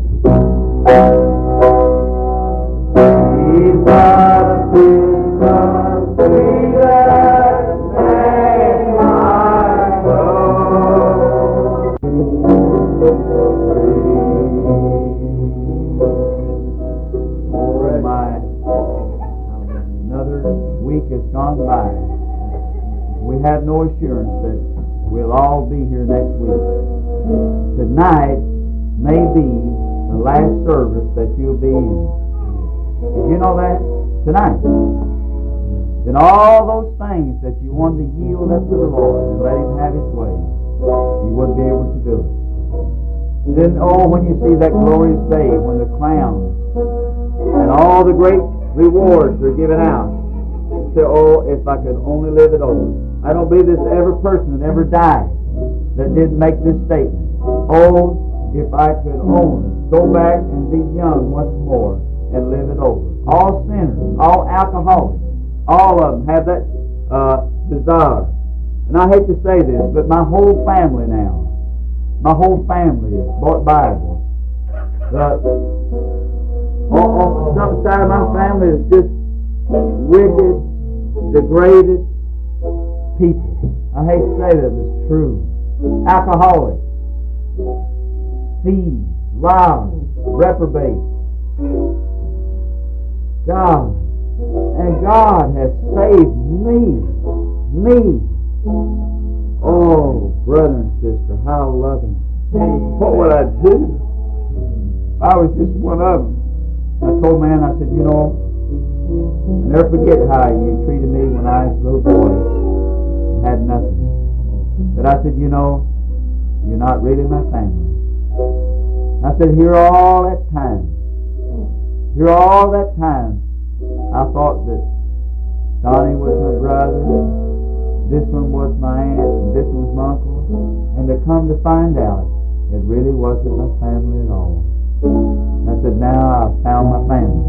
Jesus is the sweetest name I know. Oh my, another week has gone by. We have no assurance that we'll all be here next week. Tonight may be the last service that you'll be in. Did you know that? Tonight. Then all those things that you wanted to yield up to the Lord and let him have his way, you wouldn't be able to do it. Then, oh, when you see that glorious day, when the crowns and all the great rewards are given out, you say, oh, if I could only live it over. I don't believe there's every person that ever died that didn't make this statement. Oh, if I could only go back and be young once more and live it over. All sinners, all alcoholics, all of them have that uh, desire. And I hate to say this, but my whole family now, my whole family has bought Bibles. The, on, on some side of my family is just wicked, degraded people. I hate to say that, but it's true. Alcoholics, thieves, lost, reprobate. God. And God has saved me. Me. Oh, brother and sister, how loving. Hey, what would I do? I was just one of them. I told man, I said, you know, I'll never forget how you treated me when I was a little boy and had nothing. But I said, you know, you're not really my family. I said, here all that time, here all that time, I thought that Donnie was my brother, this one was my aunt, and this one was my uncle, and to come to find out, it really wasn't my family at all. I said, now I've found my family.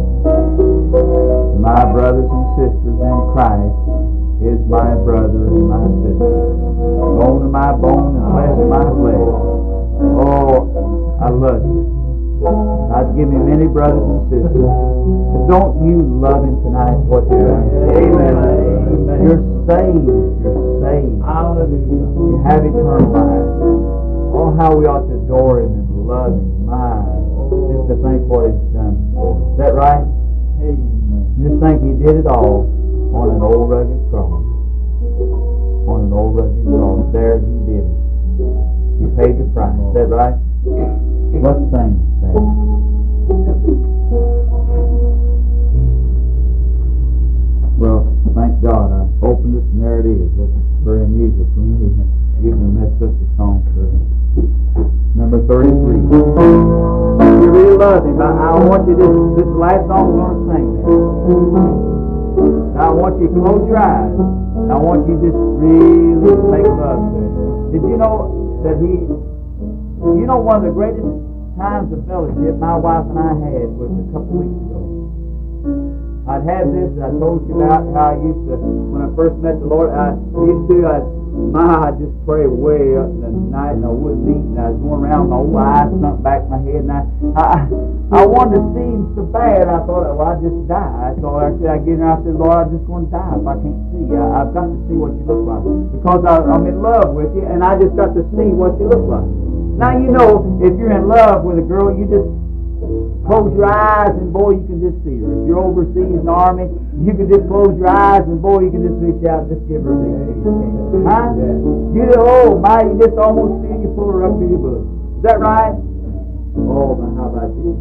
My brothers and sisters in Christ is my brother and my sister. Bone of my bone and flesh of my flesh. Oh, I love you. God give me many brothers and sisters. But don't you love Him tonight, what you're doing? Amen. You're saved. You're saved. Hallelujah. You have eternal life. Oh, how we ought to adore Him and love Him. My, just to think what He's done for us. Is that right? Amen. Just think He did it all on an old rugged cross. On an old rugged cross. There He did it. He paid the price. Is that right? Let's sing. Well, thank God I opened it and there it is. That's very unusual for me. Usually mess up the song for number thirty-three. If you really love Him, I, I want you to, this last song we're going to sing there. Now I want you to close your eyes. And I want you to just really make love to Him. Did you know that He, you know one of the greatest times of fellowship my wife and I had was a couple weeks ago. I'd had this, I told you about how I used to, when I first met the Lord, I used to, I'd, my, I'd just pray way up in the night and I wouldn't eat and I was going around, my old eyes sunk back in my head and I, I, I wanted to see Him so bad, I thought, well, I'd just die. So actually I get in there, I said, Lord, I'm just going to die if I can't see. I, I've got to see what you look like because I, I'm in love with you and I just got to see what you look like. Now, you know, if you're in love with a girl, you just close your eyes and boy, you can just see her. If you're overseas in the army, you can just close your eyes and boy, you can just reach out and just give her a big kiss. Huh? You just, oh my, you just almost feel you pull her up to your bosom. Is that right? Oh, but how about you?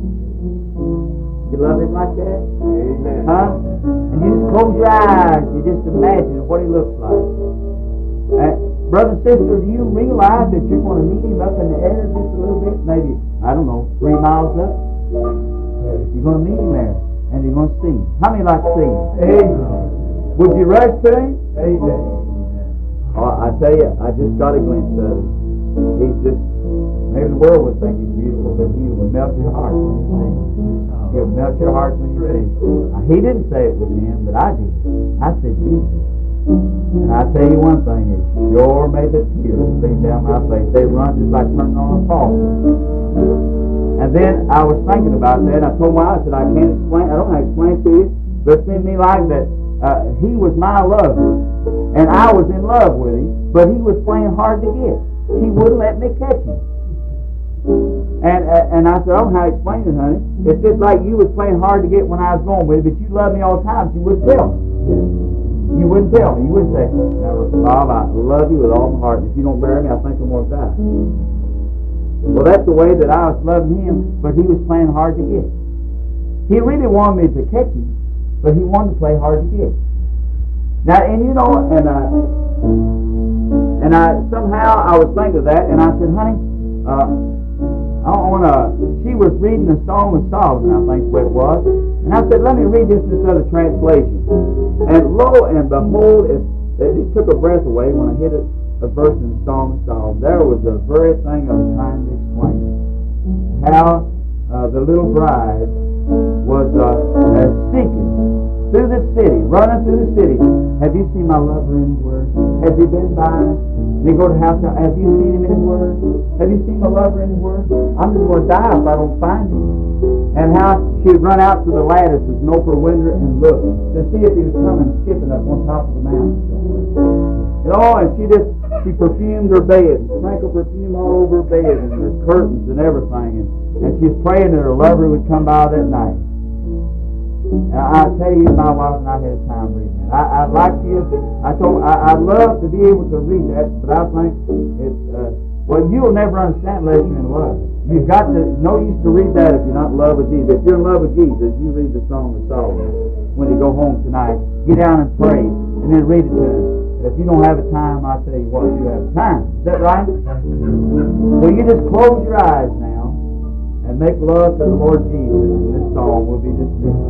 You love Him like that? Amen. Huh? And you just close your eyes, you just imagine what He looks like. Uh, Brother and sister, do you realize that you're going to meet Him up in the air just a little bit? Maybe, I don't know, three miles up? You're going to meet Him there, and you're going to see Him. How many like to see Him? Amen. Would you rush to Him? Amen. Oh, I tell you, I just got a glimpse of Him. He's just, maybe the world would think He's beautiful, but He will melt your heart when you see Him. He'll melt your heart when you see Him. Now, He didn't say it with Him, but I did. I said, Jesus. And I tell you one thing, it sure made the tears stream down my face. They run just like turning on a faucet. And then I was thinking about that. I told my wife, I said, I can't explain, I don't know how to explain it to you, but it seemed to me like that uh, He was my lover, and I was in love with Him, but He was playing hard to get. He wouldn't let me catch Him. And uh, and I said, I don't know how to explain it, honey. It's just like you was playing hard to get when I was going with it, but you loved me all the time, so you wouldn't tell me. You wouldn't tell me. You wouldn't say, Bob, I love you with all my heart. If you don't bury me, I think I'm going to die. Well, that's the way that I was loving Him, but He was playing hard to get. He really wanted me to catch Him, but He wanted to play hard to get. Now, and you know, and I, and I somehow I was thinking of that, and I said, honey, uh, I want to, she was reading the Song of Solomon, I think what it was. And I said, let me read this in this other translation. And lo and behold, it, it just took a breath away when I hit a, a verse in the Song of Solomon. There was the very thing I was trying to explain. How uh, the little bride was uh, uh, seeking through the city, running through the city. Have you seen my lover anywhere? Has he been by? They go to the house. Have you seen him anywhere? Have you seen my lover anywhere? I'm just going to die if I don't find him. And how she'd run out to the lattices and open her window and look to see if he was coming, skipping up on top of the mountain. You know, and she just she perfumed her bed, sprinkled perfume all over her bed and her curtains and everything. And, and she was praying that her lover would come by that night. And I tell you, my wife and I had time reading that. I, I'd like you, I told, I, I'd love to be able to read that, but I think it's, uh, well, you'll never understand unless you're in love. You've got to, no use to read that if you're not in love with Jesus. If you're in love with Jesus, you read the Song of Solomon when you go home tonight. Get down and pray, and then read it to him. If you don't have a time, I tell you what, you have time. Is that right? So you just close your eyes now and make love to the Lord Jesus, and this song will be dismissed.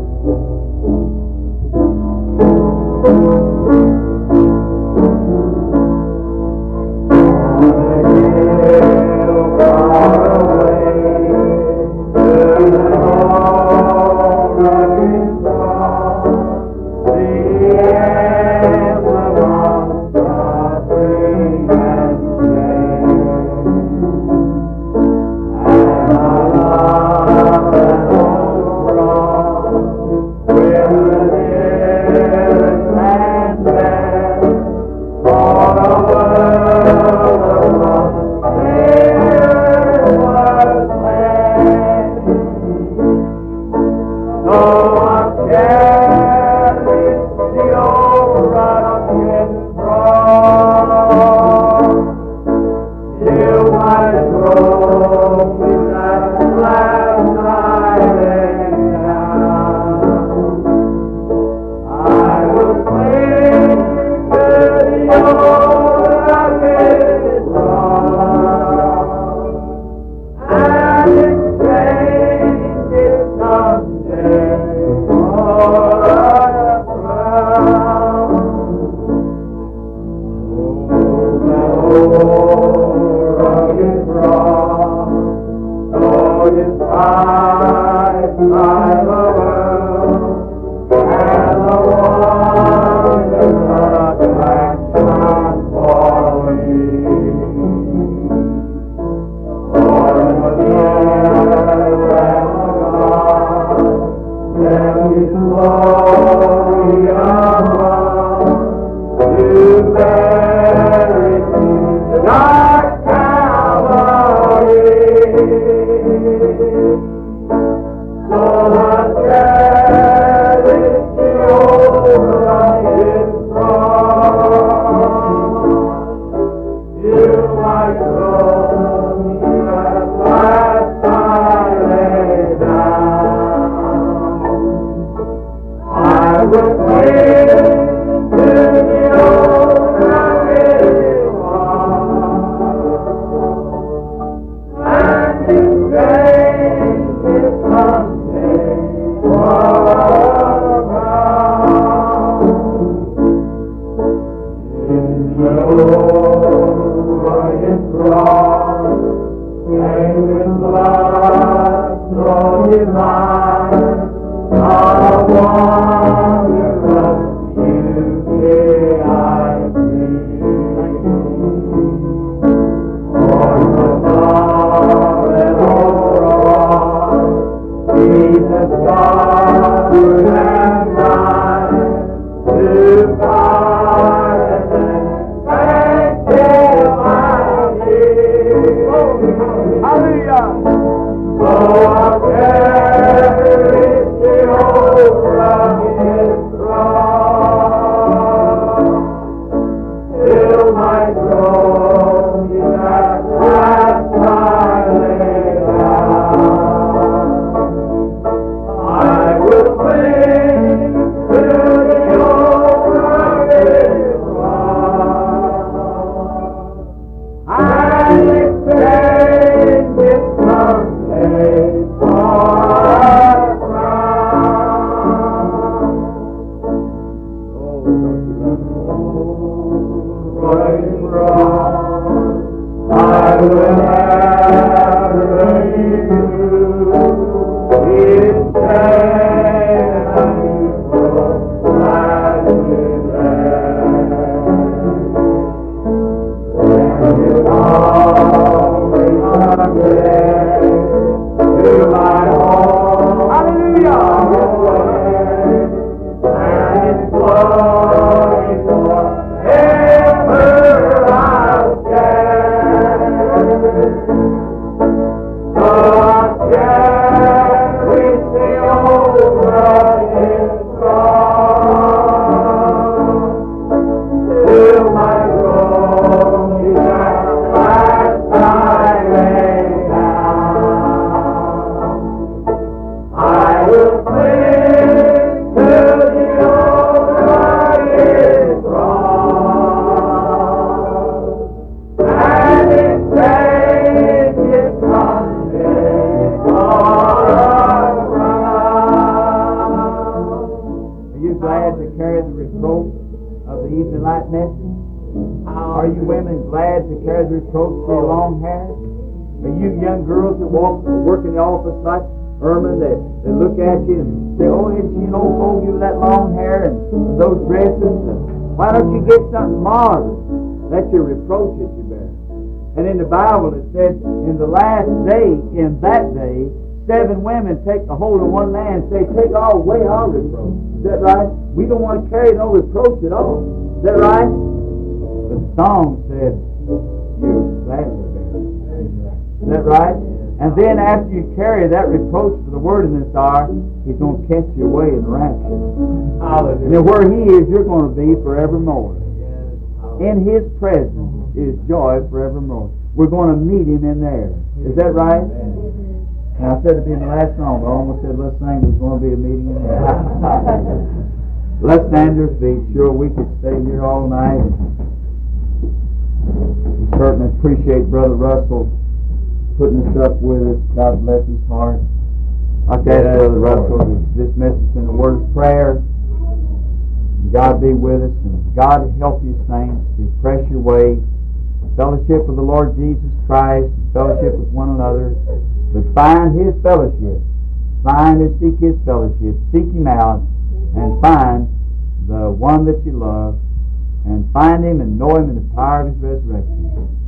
Hallelujah. you women glad to carry the reproach for your long hair? Are you young girls that walk, work in the office like Irma, that, that look at you and say, oh, it's, you know, oh, you that long hair and those dresses. Why don't you get something marvelous? That's your reproach that you bear. And in the Bible it said, in the last day, in that day, seven women take a hold of one man and say, take all away our reproach. Is that right? We don't want to carry no reproach at all. Is that right? The song said, you gladly bear it. Is that right? And then after you carry that reproach for the Word in this hour, He's going to catch you away in rapture. And then where He is, you're going to be forevermore. In His presence is joy forevermore. We're going to meet Him in there. Is that right? And I said it'd be in the last song, but I almost said let's sing, there's going to be a meeting in there. Let's stand to our feet. Sure, we could stay here all night. We certainly appreciate Brother Russell putting us up with us. God bless his heart. I'd like to ask Brother Russell to dismiss us in a word of prayer. God be with us, and God help you, saints, to press your way, fellowship with the Lord Jesus Christ, fellowship with one another, but find His fellowship. Find and seek His fellowship. Seek Him out, and find the one that you love, and find Him and know Him in the power of His resurrection.